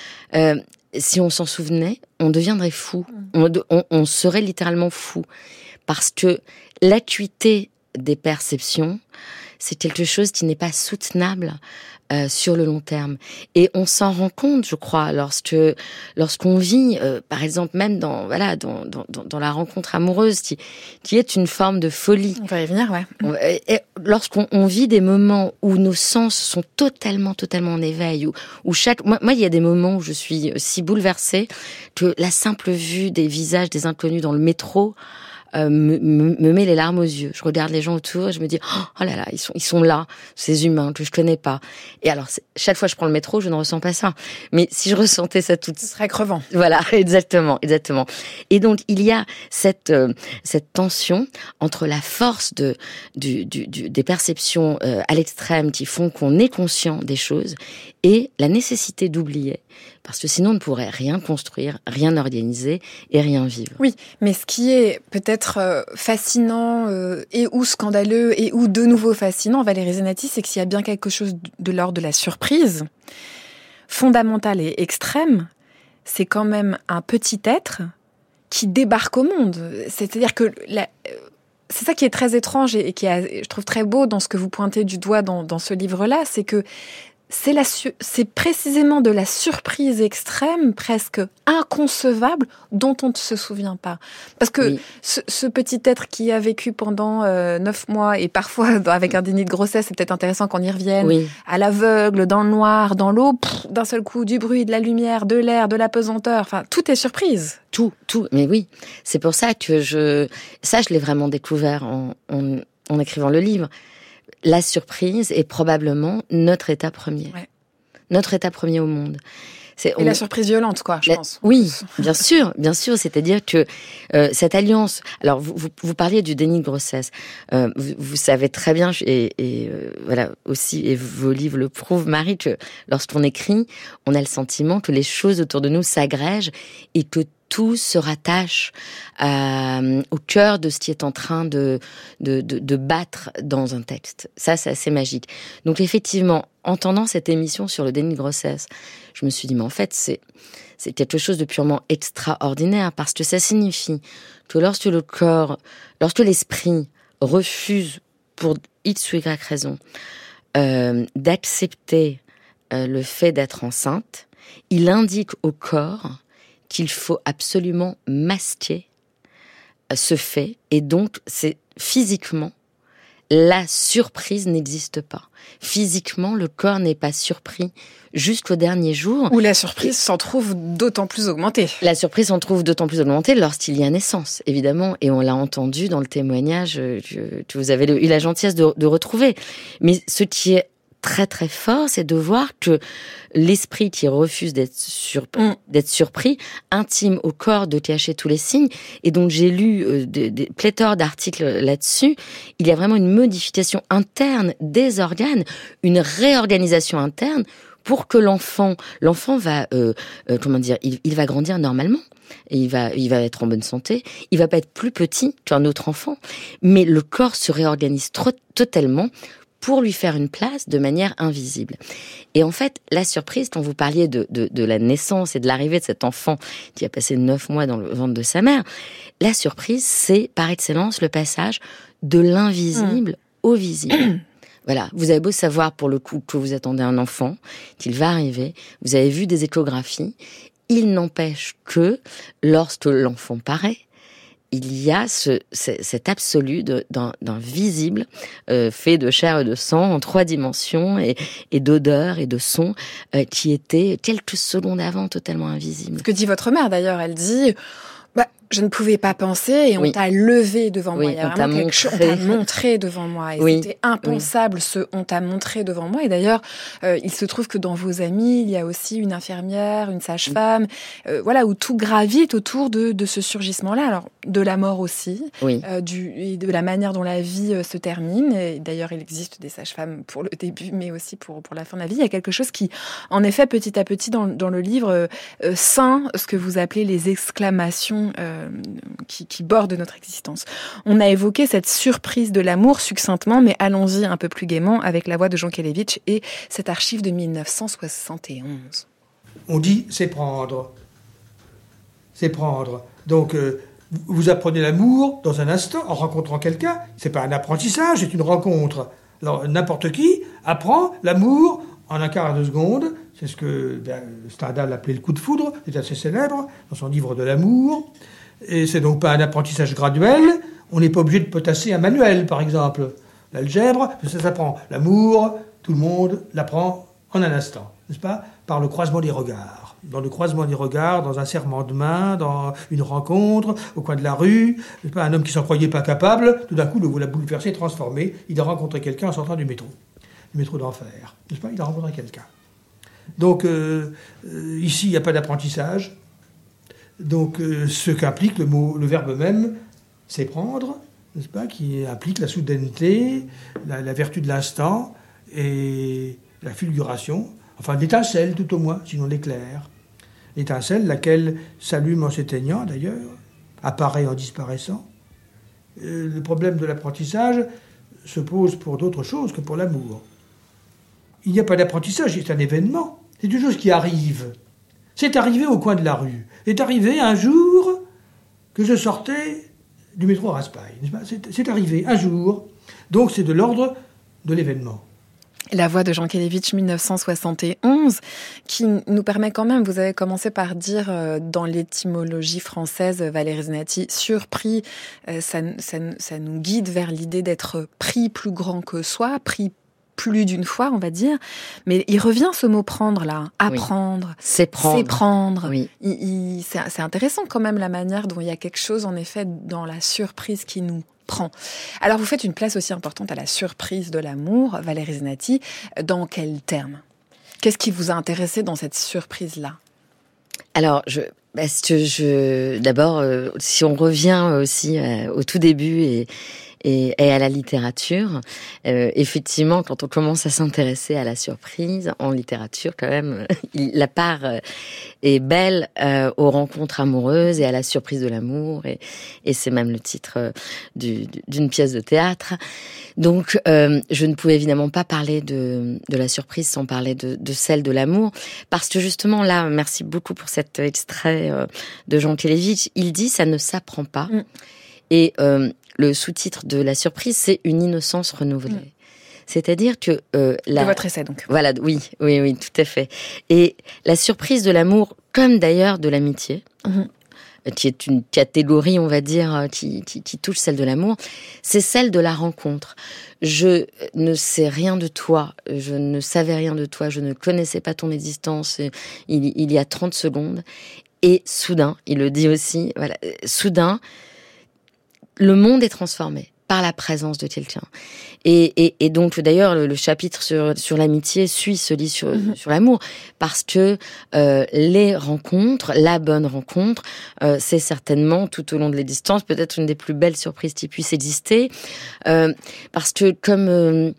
Si on s'en souvenait, on deviendrait fou. On serait littéralement fou. Parce que l'acuité des perceptions, c'est quelque chose qui n'est pas soutenable sur le long terme. Et on s'en rend compte, je crois, lorsqu'on vit, par exemple, même dans la rencontre amoureuse, qui est une forme de folie. On va y venir, ouais. Et lorsqu'on vit des moments où nos sens sont totalement en éveil, moi, il y a des moments où je suis si bouleversée que la simple vue des visages des inconnus dans le métro me met les larmes aux yeux. Je regarde les gens autour et je me dis oh là là, ils sont là, ces humains que je connais pas. Et alors chaque fois que je prends le métro, je ne ressens pas ça. Mais si je ressentais ça ce serait crevant. Voilà, exactement. Et donc il y a cette tension entre la force des perceptions à l'extrême qui font qu'on est conscient des choses et la nécessité d'oublier. Parce que sinon, on ne pourrait rien construire, rien organiser et rien vivre. Oui, mais ce qui est peut-être fascinant et ou scandaleux et ou de nouveau fascinant, Valérie Zenati, c'est qu'il y a bien quelque chose de l'ordre de la surprise, fondamentale et extrême. C'est quand même un petit être qui débarque au monde. C'est-à-dire que c'est ça qui est très étrange et qui je trouve très beau dans ce que vous pointez du doigt dans ce livre-là, c'est que c'est précisément de la surprise extrême, presque inconcevable, dont on ne se souvient pas. Parce que oui. ce petit être qui a vécu pendant 9 mois, et parfois avec un déni de grossesse, c'est peut-être intéressant qu'on y revienne, oui. À l'aveugle, dans le noir, dans l'eau, d'un seul coup, du bruit, de la lumière, de l'air, de la pesanteur, enfin, tout est surprise. Tout, mais oui. C'est pour ça que je l'ai vraiment découvert en écrivant le livre. La surprise est probablement notre état premier. Ouais. Notre état premier au monde. La surprise violente, quoi, je pense. Oui, bien sûr. C'est-à-dire que cette alliance... Alors, vous parliez du déni de grossesse. Vous savez très bien, voilà, aussi, et vos livres le prouvent, Marie, que lorsqu'on écrit, on a le sentiment que les choses autour de nous s'agrègent et que tout se rattache au cœur de ce qui est en train de battre dans un texte. Ça, c'est assez magique. Donc effectivement, entendant cette émission sur le déni de grossesse, je me suis dit, mais en fait, c'est quelque chose de purement extraordinaire, parce que ça signifie que lorsque l'esprit refuse, pour X ou Y raison, d'accepter le fait d'être enceinte, il indique au corps qu'il faut absolument masquer ce fait, et donc c'est physiquement, la surprise n'existe pas. Physiquement, le corps n'est pas surpris jusqu'au dernier jour. Où la surprise s'en trouve d'autant plus augmentée. La surprise s'en trouve d'autant plus augmentée lorsqu'il y a naissance, évidemment, et on l'a entendu dans le témoignage que vous avez eu la gentillesse de retrouver. Mais ce qui est très très fort, c'est de voir que l'esprit qui refuse d'être surpris intime au corps de cacher tous les signes. Et donc j'ai lu des pléthores d'articles là-dessus. Il y a vraiment une modification interne des organes, une réorganisation interne pour que l'enfant va il va grandir normalement. Et il va être en bonne santé. Il va pas être plus petit qu'un autre enfant, mais le corps se réorganise totalement pour lui faire une place de manière invisible. Et en fait, la surprise, quand vous parliez de la naissance et de l'arrivée de cet enfant qui a passé 9 mois dans le ventre de sa mère, la surprise, c'est par excellence le passage de l'invisible au visible. Voilà, vous avez beau savoir pour le coup que vous attendez un enfant, qu'il va arriver, vous avez vu des échographies, il n'empêche que lorsque l'enfant paraît, il y a cet absolu d'un visible fait de chair et de sang en 3 dimensions et d'odeur et de son qui était quelques secondes avant totalement invisible. Ce que dit votre mère d'ailleurs, elle dit Je ne pouvais pas penser et on t'a levé devant moi. Oui, Il y a vraiment quelque chose. On t'a montré devant moi. Et c'était impensable, ce on t'a montré devant moi. Et d'ailleurs, il se trouve que dans vos amis, il y a aussi une infirmière, une sage-femme, où tout gravite autour de ce surgissement-là. Alors, de la mort aussi, et de la manière dont la vie se termine. Et d'ailleurs, il existe des sages-femmes pour le début, mais aussi pour la fin de la vie. Il y a quelque chose qui, en effet, petit à petit, dans le livre, ceint ce que vous appelez les exclamations qui bordent notre existence. On a évoqué cette surprise de l'amour succinctement, mais allons-y un peu plus gaiement avec la voix de Jean Kelevitch et cette archive de 1971. On dit « c'est prendre ». C'est prendre. Donc, vous apprenez l'amour dans un instant, en rencontrant quelqu'un. C'est pas un apprentissage, c'est une rencontre. Alors, n'importe qui apprend l'amour en un quart de seconde. C'est ce que Stendhal appelait le coup de foudre. C'est assez célèbre dans son livre de l'amour. Et c'est donc pas un apprentissage graduel. On n'est pas obligé de potasser un manuel, par exemple. L'algèbre, ça s'apprend. L'amour, tout le monde l'apprend en un instant, n'est-ce pas ? Par le croisement des regards. Dans le croisement des regards, dans un serrement de main, dans une rencontre, au coin de la rue, n'est-ce pas ? Un homme qui s'en croyait pas capable, tout d'un coup, le l'a bouleversé, transformé. Il a rencontré quelqu'un en sortant du métro d'enfer, n'est-ce pas ? Il a rencontré quelqu'un. Donc, ici, il n'y a pas d'apprentissage. Donc, ce qu'implique le verbe même, c'est prendre, n'est-ce pas, qui implique la soudaineté, la vertu de l'instant et la fulguration, enfin l'étincelle tout au moins, sinon l'éclair. L'étincelle, laquelle s'allume en s'éteignant d'ailleurs, apparaît en disparaissant. Le problème de l'apprentissage se pose pour d'autres choses que pour l'amour. Il n'y a pas d'apprentissage, c'est un événement, c'est une chose qui arrive. C'est arrivé au coin de la rue. C'est arrivé un jour que je sortais du métro Raspail. C'est arrivé un jour. Donc c'est de l'ordre de l'événement. La voix de Jean Kelevitch, 1971, qui nous permet quand même, vous avez commencé par dire dans l'étymologie française, Valérie Zenati, surpris, ça nous guide vers l'idée d'être pris plus grand que soi, pris plus d'une fois, on va dire. Mais il revient ce mot prendre, là. Apprendre. C'est prendre. C'est prendre. Oui. C'est intéressant quand même la manière dont il y a quelque chose, en effet, dans la surprise qui nous prend. Alors, vous faites une place aussi importante à la surprise de l'amour, Valérie Zenati. Dans quels termes ? Qu'est-ce qui vous a intéressé dans cette surprise-là ? Alors, d'abord, si on revient aussi au tout début et à la littérature, effectivement, quand on commence à s'intéresser à la surprise en littérature, quand même, la part est belle aux rencontres amoureuses et à la surprise de l'amour, et c'est même le titre d'une pièce de théâtre. Donc, je ne pouvais évidemment pas parler de la surprise sans parler de celle de l'amour, parce que justement là, merci beaucoup pour cet extrait de Jean Kelevitch. Il dit ça ne s'apprend pas, et le sous-titre de la surprise, c'est une innocence renouvelée. C'est-à-dire que de votre essai, donc. Voilà, oui, tout à fait. Et la surprise de l'amour, comme d'ailleurs de l'amitié, qui est une catégorie, on va dire, qui touche celle de l'amour, c'est celle de la rencontre. Je ne sais rien de toi, je ne savais rien de toi, je ne connaissais pas ton existence il y a 30 secondes. Et soudain, il le dit aussi, voilà, soudain, le monde est transformé par la présence de quelqu'un. Et donc, d'ailleurs, le chapitre sur l'amitié se lit sur l'amour, parce que les rencontres, la bonne rencontre, c'est certainement, tout au long de l'existence, peut-être une des plus belles surprises qui puissent exister, parce que comme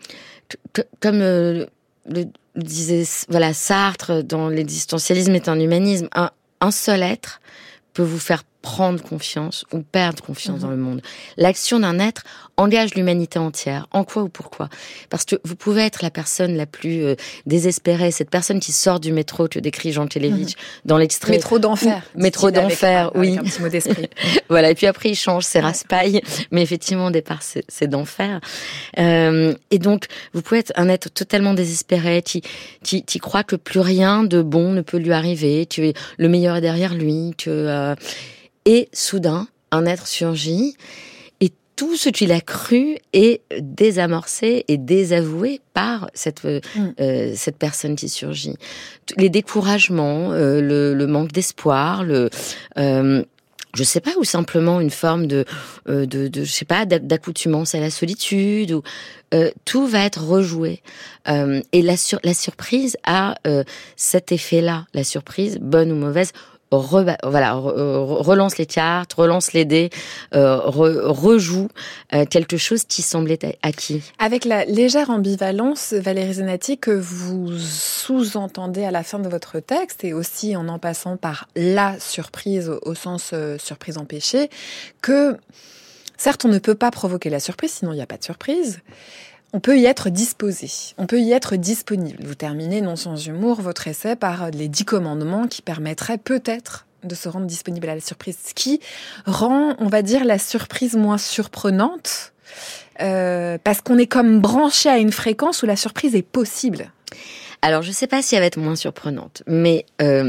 le disait Sartre, dans l'existentialisme est un humanisme, un seul être peut vous faire prendre confiance ou perdre confiance dans le monde. L'action d'un être engage l'humanité entière. En quoi ou pourquoi ? Parce que vous pouvez être la personne la plus désespérée, cette personne qui sort du métro que décrit Jean Kelevitch dans l'extrait. Métro d'enfer. Métro d'enfer, oui. Avec un petit mot d'esprit. Voilà, et puis après il change, c'est Raspail, mais effectivement au départ c'est d'enfer. Et donc vous pouvez être un être totalement désespéré, qui croit que plus rien de bon ne peut lui arriver, que le meilleur est derrière lui, et soudain, un être surgit, et tout ce qu'il a cru est désamorcé et désavoué par cette personne qui surgit. Les découragements, le manque d'espoir, je sais pas, ou simplement une forme de je sais pas, d'accoutumance à la solitude, ou tout va être rejoué. Et la surprise a cet effet-là. La surprise, bonne ou mauvaise, relance les cartes, relance les dés, rejoue quelque chose qui semblait acquis. Avec la légère ambivalence, Valérie Zenati, que vous sous-entendez à la fin de votre texte, et aussi en passant par la surprise au sens surprise empêchée, que certes on ne peut pas provoquer la surprise, sinon il n'y a pas de surprise. On peut y être disposé, on peut y être disponible. Vous terminez, non sans humour, votre essai par les 10 commandements qui permettraient peut-être de se rendre disponible à la surprise. Ce qui rend, on va dire, la surprise moins surprenante, parce qu'on est comme branché à une fréquence où la surprise est possible. Alors, je ne sais pas si elle va être moins surprenante, mais...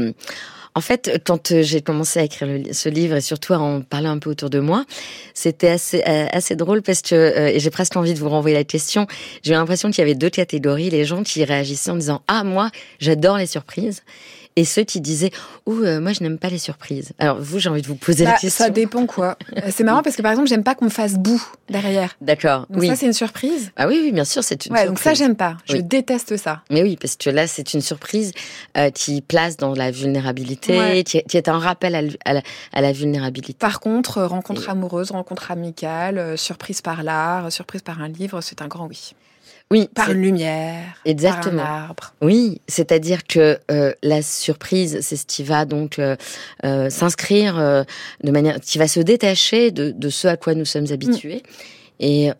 En fait, quand j'ai commencé à écrire ce livre et surtout à en parler un peu autour de moi, c'était assez drôle parce que, et j'ai presque envie de vous renvoyer la question, j'ai eu l'impression qu'il y avait 2 catégories, les gens qui réagissaient en disant « Ah, moi, j'adore les surprises », et ceux qui disaient « moi, je n'aime pas les surprises ». Alors vous, j'ai envie de vous poser la question. Ça dépend quoi. C'est marrant parce que par exemple, j'aime pas qu'on me fasse boue derrière. D'accord. Donc ça, c'est une surprise. Ah oui, bien sûr, c'est une surprise. Donc ça, j'aime pas. Je déteste ça. Mais oui, parce que là, c'est une surprise qui place dans la vulnérabilité, qui est un rappel à la vulnérabilité. Par contre, rencontre amoureuse, rencontre amicale, surprise par l'art, surprise par un livre, c'est un grand oui. Oui, par une lumière, exactement. Par un arbre. Oui, c'est-à-dire que la surprise, c'est ce qui va donc s'inscrire de manière, qui va se détacher de ce à quoi nous sommes habitués. Et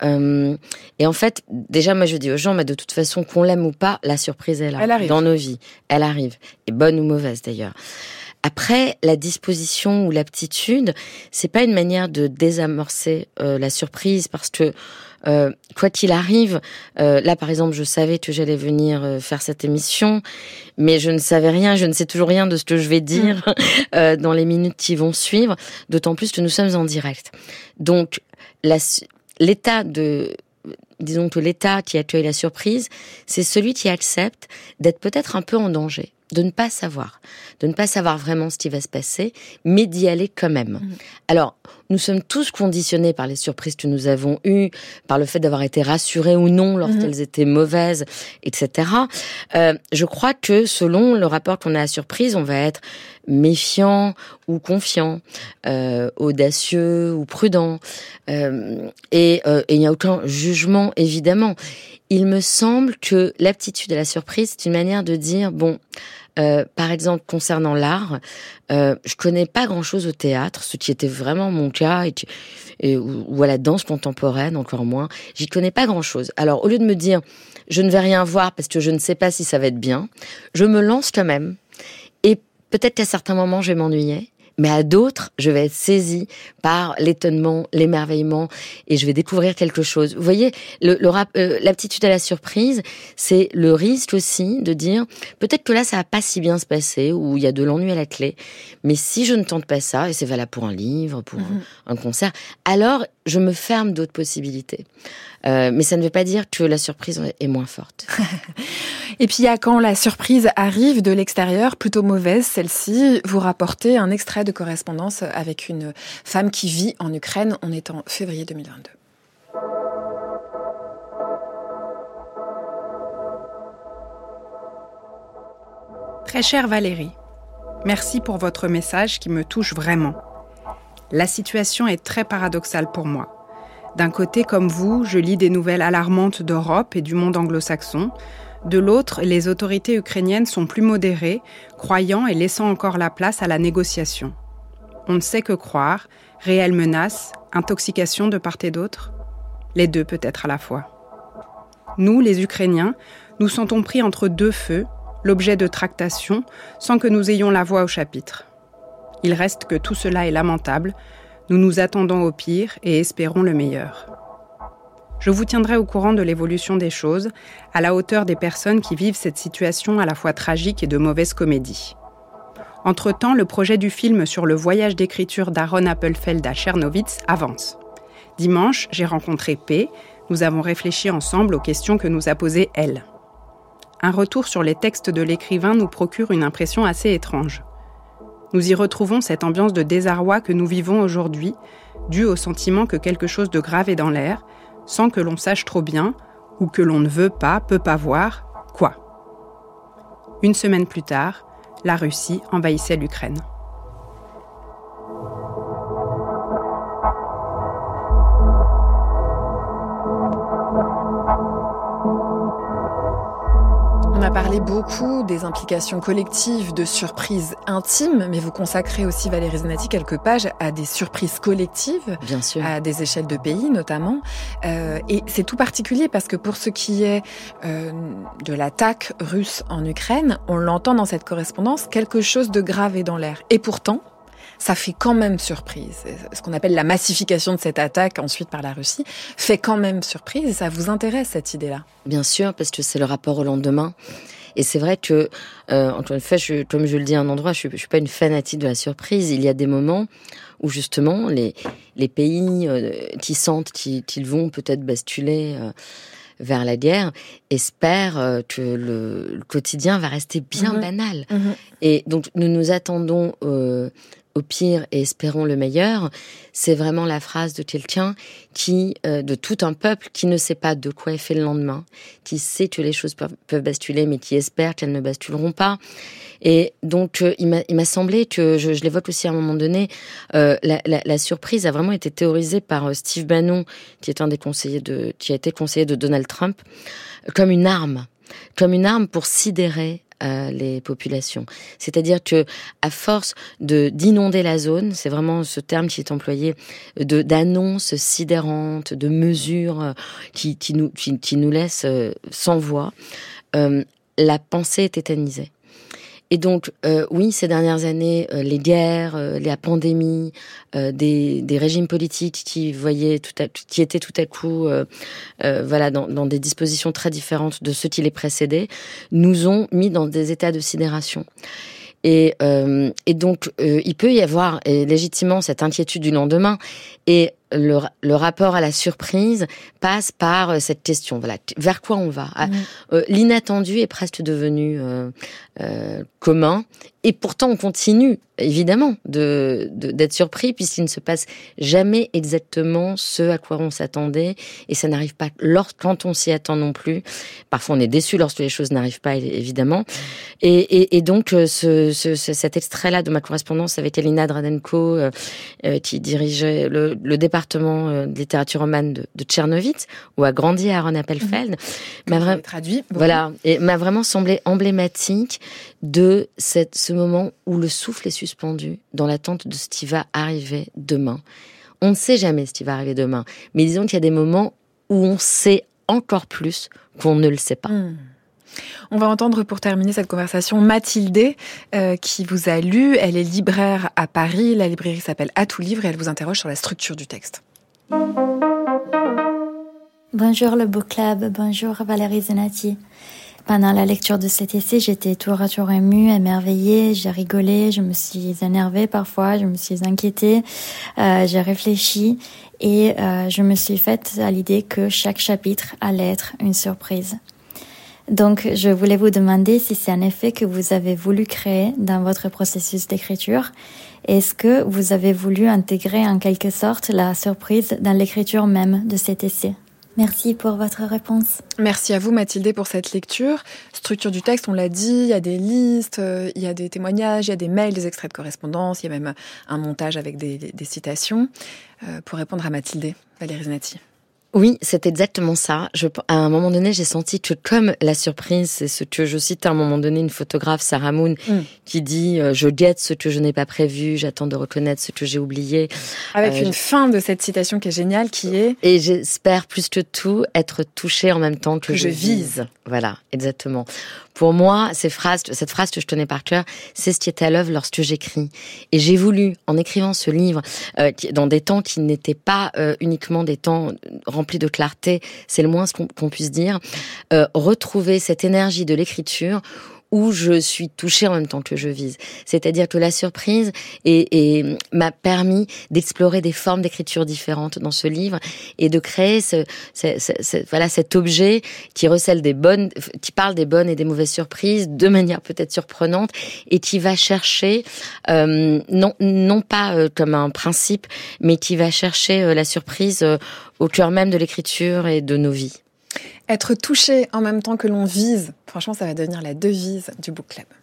en fait, déjà, moi, je dis aux gens, mais de toute façon, qu'on l'aime ou pas, la surprise est là. Elle arrive. Dans nos vies. Elle arrive. Et bonne ou mauvaise, d'ailleurs. Après, la disposition ou l'aptitude, c'est pas une manière de désamorcer la surprise, parce que quoi qu'il arrive, là par exemple, je savais que j'allais venir faire cette émission, mais je ne savais rien, je ne sais toujours rien de ce que je vais dire dans les minutes qui vont suivre, d'autant plus que nous sommes en direct. Donc, l'état qui accueille la surprise, c'est celui qui accepte d'être peut-être un peu en danger, de ne pas savoir vraiment ce qui va se passer, mais d'y aller quand même. Alors, nous sommes tous conditionnés par les surprises que nous avons eues, par le fait d'avoir été rassurés ou non lorsqu'elles étaient mauvaises, etc. Je crois que selon le rapport qu'on a à la surprise, on va être méfiant ou confiant, audacieux ou prudent. Et il n'y a aucun jugement, évidemment. Il me semble que l'aptitude à la surprise, c'est une manière de dire, par exemple, concernant l'art, je connais pas grand-chose au théâtre, ce qui était vraiment mon cas, ou à la danse contemporaine, encore moins. J'y connais pas grand-chose. Alors, au lieu de me dire, je ne vais rien voir parce que je ne sais pas si ça va être bien, je me lance quand même. Et peut-être qu'à certains moments, je vais m'ennuyer. Mais à d'autres, je vais être saisie par l'étonnement, l'émerveillement, et je vais découvrir quelque chose. Vous voyez, l'aptitude à la surprise, c'est le risque aussi de dire, peut-être que là, ça va pas si bien se passer, ou il y a de l'ennui à la clé, mais si je ne tente pas ça, et c'est valable pour un livre, pour un concert, alors je me ferme d'autres possibilités. Mais ça ne veut pas dire que la surprise est moins forte. Et puis, il y a quand la surprise arrive de l'extérieur, plutôt mauvaise, celle-ci, vous rapportez un extrait de correspondance avec une femme qui vit en Ukraine. On est en février 2022. Très chère Valérie, merci pour votre message qui me touche vraiment. La situation est très paradoxale pour moi. D'un côté, comme vous, je lis des nouvelles alarmantes d'Europe et du monde anglo-saxon. De l'autre, les autorités ukrainiennes sont plus modérées, croyant et laissant encore la place à la négociation. On ne sait que croire, réelles menaces, intoxication de part et d'autre. Les deux peut-être à la fois. Nous, les Ukrainiens, nous sentons pris entre deux feux, l'objet de tractations, sans que nous ayons la voix au chapitre. Il reste que tout cela est lamentable. Nous nous attendons au pire et espérons le meilleur. Je vous tiendrai au courant de l'évolution des choses, à la hauteur des personnes qui vivent cette situation à la fois tragique et de mauvaise comédie. Entre-temps, le projet du film sur le voyage d'écriture d'Aaron Appelfeld à Tchernowitz avance. Dimanche, j'ai rencontré P. Nous avons réfléchi ensemble aux questions que nous a posées elle. Un retour sur les textes de l'écrivain nous procure une impression assez étrange. Nous y retrouvons cette ambiance de désarroi que nous vivons aujourd'hui, due au sentiment que quelque chose de grave est dans l'air, sans que l'on sache trop bien, ou que l'on ne peut pas voir, quoi. Une semaine plus tard, la Russie envahissait l'Ukraine. On a parlé beaucoup des implications collectives de surprises intimes, mais vous consacrez aussi, Valérie Zenati, quelques pages à des surprises collectives, bien sûr, à des échelles de pays notamment. Et c'est tout particulier parce que pour ce qui est de l'attaque russe en Ukraine, on l'entend dans cette correspondance, quelque chose de grave est dans l'air. Et pourtant, ça fait quand même surprise. Ce qu'on appelle la massification de cette attaque ensuite par la Russie fait quand même surprise. Et ça vous intéresse, cette idée-là? Bien sûr, parce que c'est le rapport au lendemain. Et c'est vrai que, encore une fois, comme je le dis à un endroit, je suis pas une fanatique de la surprise. Il y a des moments où justement les pays qui sentent qu'ils vont peut-être basculer vers la guerre espèrent que le quotidien va rester bien banal. Et donc nous nous attendons au pire et espérons le meilleur. C'est vraiment la phrase de quelqu'un qui, de tout un peuple qui ne sait pas de quoi est fait le lendemain, qui sait que les choses peuvent basculer, mais qui espère qu'elles ne basculeront pas. Et donc, il m'a semblé que, je l'évoque aussi à un moment donné, la surprise a vraiment été théorisée par Steve Bannon, qui a été conseiller de Donald Trump, comme une arme pour sidérer les populations. C'est-à-dire que, à force d'inonder la zone, c'est vraiment ce terme qui est employé, d'annonces sidérantes, de mesures qui nous laissent sans voix, la pensée est tétanisée. Et donc, oui, ces dernières années, les guerres, la pandémie, des régimes politiques qui étaient tout à coup, dans des dispositions très différentes de ceux qui les précédaient, nous ont mis dans des états de sidération. Et donc, il peut y avoir légitimement cette inquiétude du lendemain. Et le rapport à la surprise passe par cette question. Voilà, vers quoi on va? L'inattendu est presque devenu commun. Et pourtant, on continue, évidemment, d'être surpris, puisqu'il ne se passe jamais exactement ce à quoi on s'attendait. Et ça n'arrive pas quand on s'y attend non plus. Parfois, on est déçu lorsque les choses n'arrivent pas, évidemment. Et donc, cet extrait-là de ma correspondance avec Elina Dradenko, qui dirigeait le département de littérature romane de Tchernovitz, où a grandi Aaron Appelfeld, m'a vraiment semblé emblématique de ce moment où le souffle est suspendu dans l'attente de ce qui va arriver demain. On ne sait jamais ce qui va arriver demain, mais disons qu'il y a des moments où on sait encore plus qu'on ne le sait pas. On va entendre pour terminer cette conversation Mathilde qui vous a lu. Elle est libraire à Paris. La librairie s'appelle À tout livre et elle vous interroge sur la structure du texte. Bonjour le book club, bonjour Valérie Zenati. Pendant la lecture de cet essai, j'étais tour à tour émue, émerveillée, j'ai rigolé, je me suis énervée parfois, je me suis inquiétée, j'ai réfléchi et je me suis faite à l'idée que chaque chapitre allait être une surprise. Donc, je voulais vous demander si c'est un effet que vous avez voulu créer dans votre processus d'écriture. Est-ce que vous avez voulu intégrer en quelque sorte la surprise dans l'écriture même de cet essai? Merci pour votre réponse. Merci à vous Mathilde pour cette lecture. Structure du texte, on l'a dit, il y a des listes, il y a des témoignages, il y a des mails, des extraits de correspondance, il y a même un montage avec des citations. Pour répondre à Mathilde, Valérie Zenati. Oui, c'est exactement ça. À un moment donné, j'ai senti que comme la surprise, c'est ce que je cite à un moment donné une photographe, Sarah Moon, qui dit « Je guette ce que je n'ai pas prévu, j'attends de reconnaître ce que j'ai oublié ». Avec une fin de cette citation qui est géniale, qui est « Et j'espère plus que tout être touchée en même temps que je vise ». Voilà, exactement. Pour moi, cette phrase que je tenais par cœur, c'est ce qui est à l'œuvre lorsque j'écris. Et j'ai voulu, en écrivant ce livre, dans des temps qui n'étaient pas uniquement des temps remplis de clarté, c'est le moins qu'on puisse dire, retrouver cette énergie de l'écriture où je suis touchée en même temps que je vise. C'est-à-dire que la surprise m'a permis d'explorer des formes d'écriture différentes dans ce livre et de créer cet objet qui recèle qui parle des bonnes et des mauvaises surprises de manière peut-être surprenante et qui va chercher, non pas comme un principe, mais qui va chercher la surprise au cœur même de l'écriture et de nos vies. Être touché en même temps que l'on vise, franchement, ça va devenir la devise du Book Club.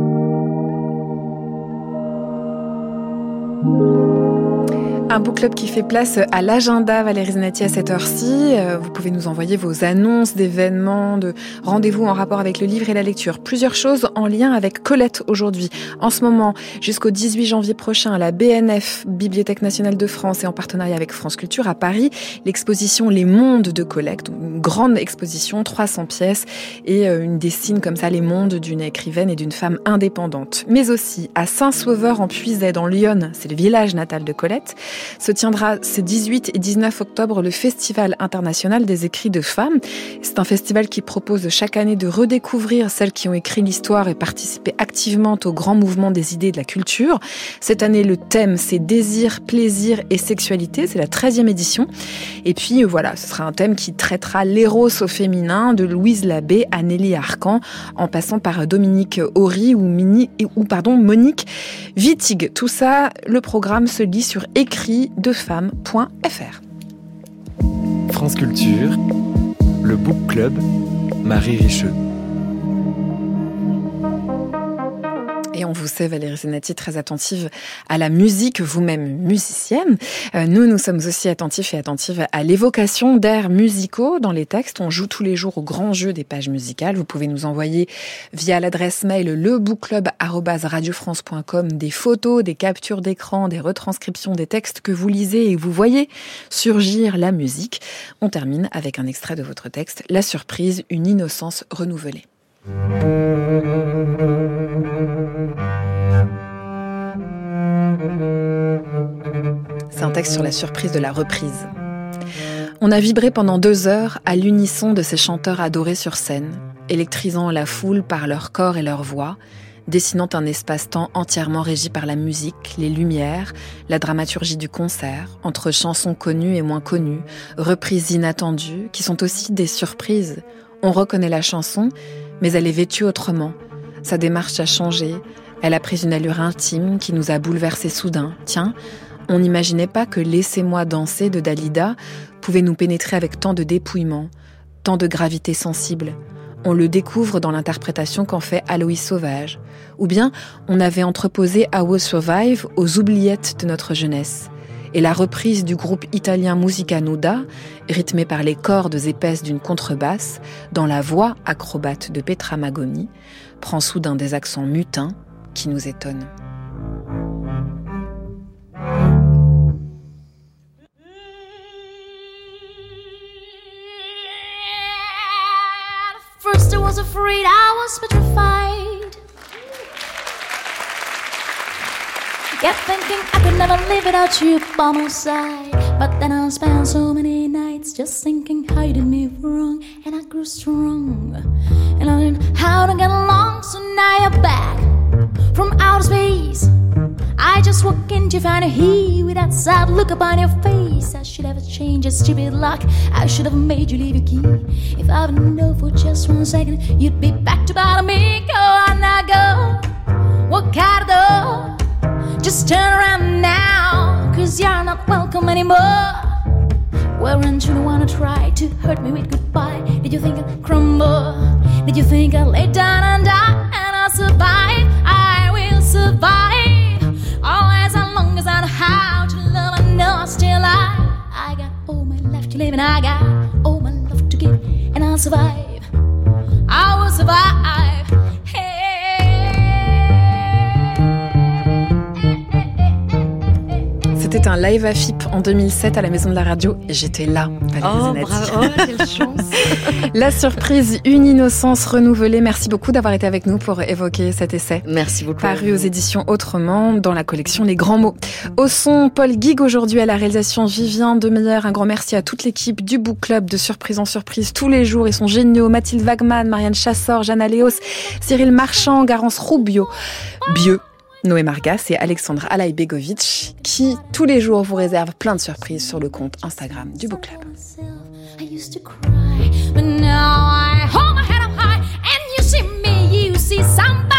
Un book club qui fait place à l'agenda Valérie Zanetti à cette heure-ci. Vous pouvez nous envoyer vos annonces d'événements, de rendez-vous en rapport avec le livre et la lecture. Plusieurs choses en lien avec Colette aujourd'hui. En ce moment, jusqu'au 18 janvier prochain, à la BNF, Bibliothèque nationale de France, et en partenariat avec France Culture à Paris, l'exposition Les Mondes de Colette, une grande exposition, 300 pièces, et une dessine comme ça les mondes d'une écrivaine et d'une femme indépendante. Mais aussi à Saint-Sauveur en Puisaye, dans l'Yonne, c'est le village natal de Colette, se tiendra ces 18 et 19 octobre le Festival international des écrits de femmes. C'est un festival qui propose chaque année de redécouvrir celles qui ont écrit l'histoire et participé activement au grand mouvement des idées et de la culture. Cette année, le thème, c'est désir, plaisir et sexualité. C'est la 13e édition. Et puis, voilà, ce sera un thème qui traitera l'éros au féminin, de Louise Labbé à Nelly Arcan, en passant par Dominique Horry ou Monique Wittig. Tout ça, le programme se lit sur écritdefemmes.fr. France Culture, le Book Club, Marie Richeux. Et on vous sait, Valérie Zanetti, très attentive à la musique, vous-même musicienne. Nous sommes aussi attentifs et attentives à l'évocation d'airs musicaux dans les textes. On joue tous les jours au grand jeu des pages musicales. Vous pouvez nous envoyer via l'adresse mail lebookclub@radiofrance.com des photos, des captures d'écran, des retranscriptions des textes que vous lisez et vous voyez surgir la musique. On termine avec un extrait de votre texte, La surprise, une innocence renouvelée. C'est un texte sur la surprise de la reprise. On a vibré pendant 2 heures à l'unisson de ces chanteurs adorés sur scène, électrisant la foule par leur corps et leur voix, dessinant un espace-temps entièrement régi par la musique, les lumières, la dramaturgie du concert, entre chansons connues et moins connues, reprises inattendues, qui sont aussi des surprises. On reconnaît la chanson, mais elle est vêtue autrement. Sa démarche a changé. Elle a pris une allure intime qui nous a bouleversés soudain. Tiens, on n'imaginait pas que « Laissez-moi danser » de Dalida pouvait nous pénétrer avec tant de dépouillement, tant de gravité sensible. On le découvre dans l'interprétation qu'en fait Aloïs Sauvage. Ou bien, on avait entreposé « I Will Survive » aux oubliettes de notre jeunesse. Et la reprise du groupe italien Musica Nuda, rythmée par les cordes épaisses d'une contrebasse, dans la voix acrobate de Petra Magoni, prend soudain des accents mutins qui nous étonnent. First I was afraid, I was petrified. Kept thinking I could never live without you by my side. But then I spent so many nights just thinking how you did me wrong. And I grew strong, and I learned how to get along. So now you're back from outer space. I just walk in to find you with that sad look upon your face. I should have changed your stupid luck. I should have made you leave your key. If I would know for just 1 second, you'd be back to bother me. Go on now, go. Walk out the door. Just turn around now, 'cause you're not welcome anymore. Weren't you the one who tried to hurt me with goodbye? Did you think I'd crumble? Did you think I'd lay down and die? And I'll survive, I will survive. Always as long as I know how to love, I know I'm still alive. I got all my life to live and I got all my love to give. And I'll survive, I will survive. C'était un live à FIP en 2007 à la Maison de la Radio et j'étais là. Oh, bravo, quelle chance. La surprise, une innocence renouvelée. Merci beaucoup d'avoir été avec nous pour évoquer cet essai. Merci beaucoup. Paru aux éditions Autrement dans la collection Les Grands Mots. Au son, Paul Guig aujourd'hui à la réalisation, Vivien Demeyer. Un grand merci à toute l'équipe du Book Club de Surprise en Surprise tous les jours. Ils sont géniaux. Mathilde Wagman, Marianne Chassor, Jeanne Léos, Cyril Marchand, Garance Rubio, Bieux, Noé Margas et Alexandre Alaibegovic qui, tous les jours, vous réservent plein de surprises sur le compte Instagram du Book Club. I used to cry, but now I hold my head up high, and you see me, you see somebody.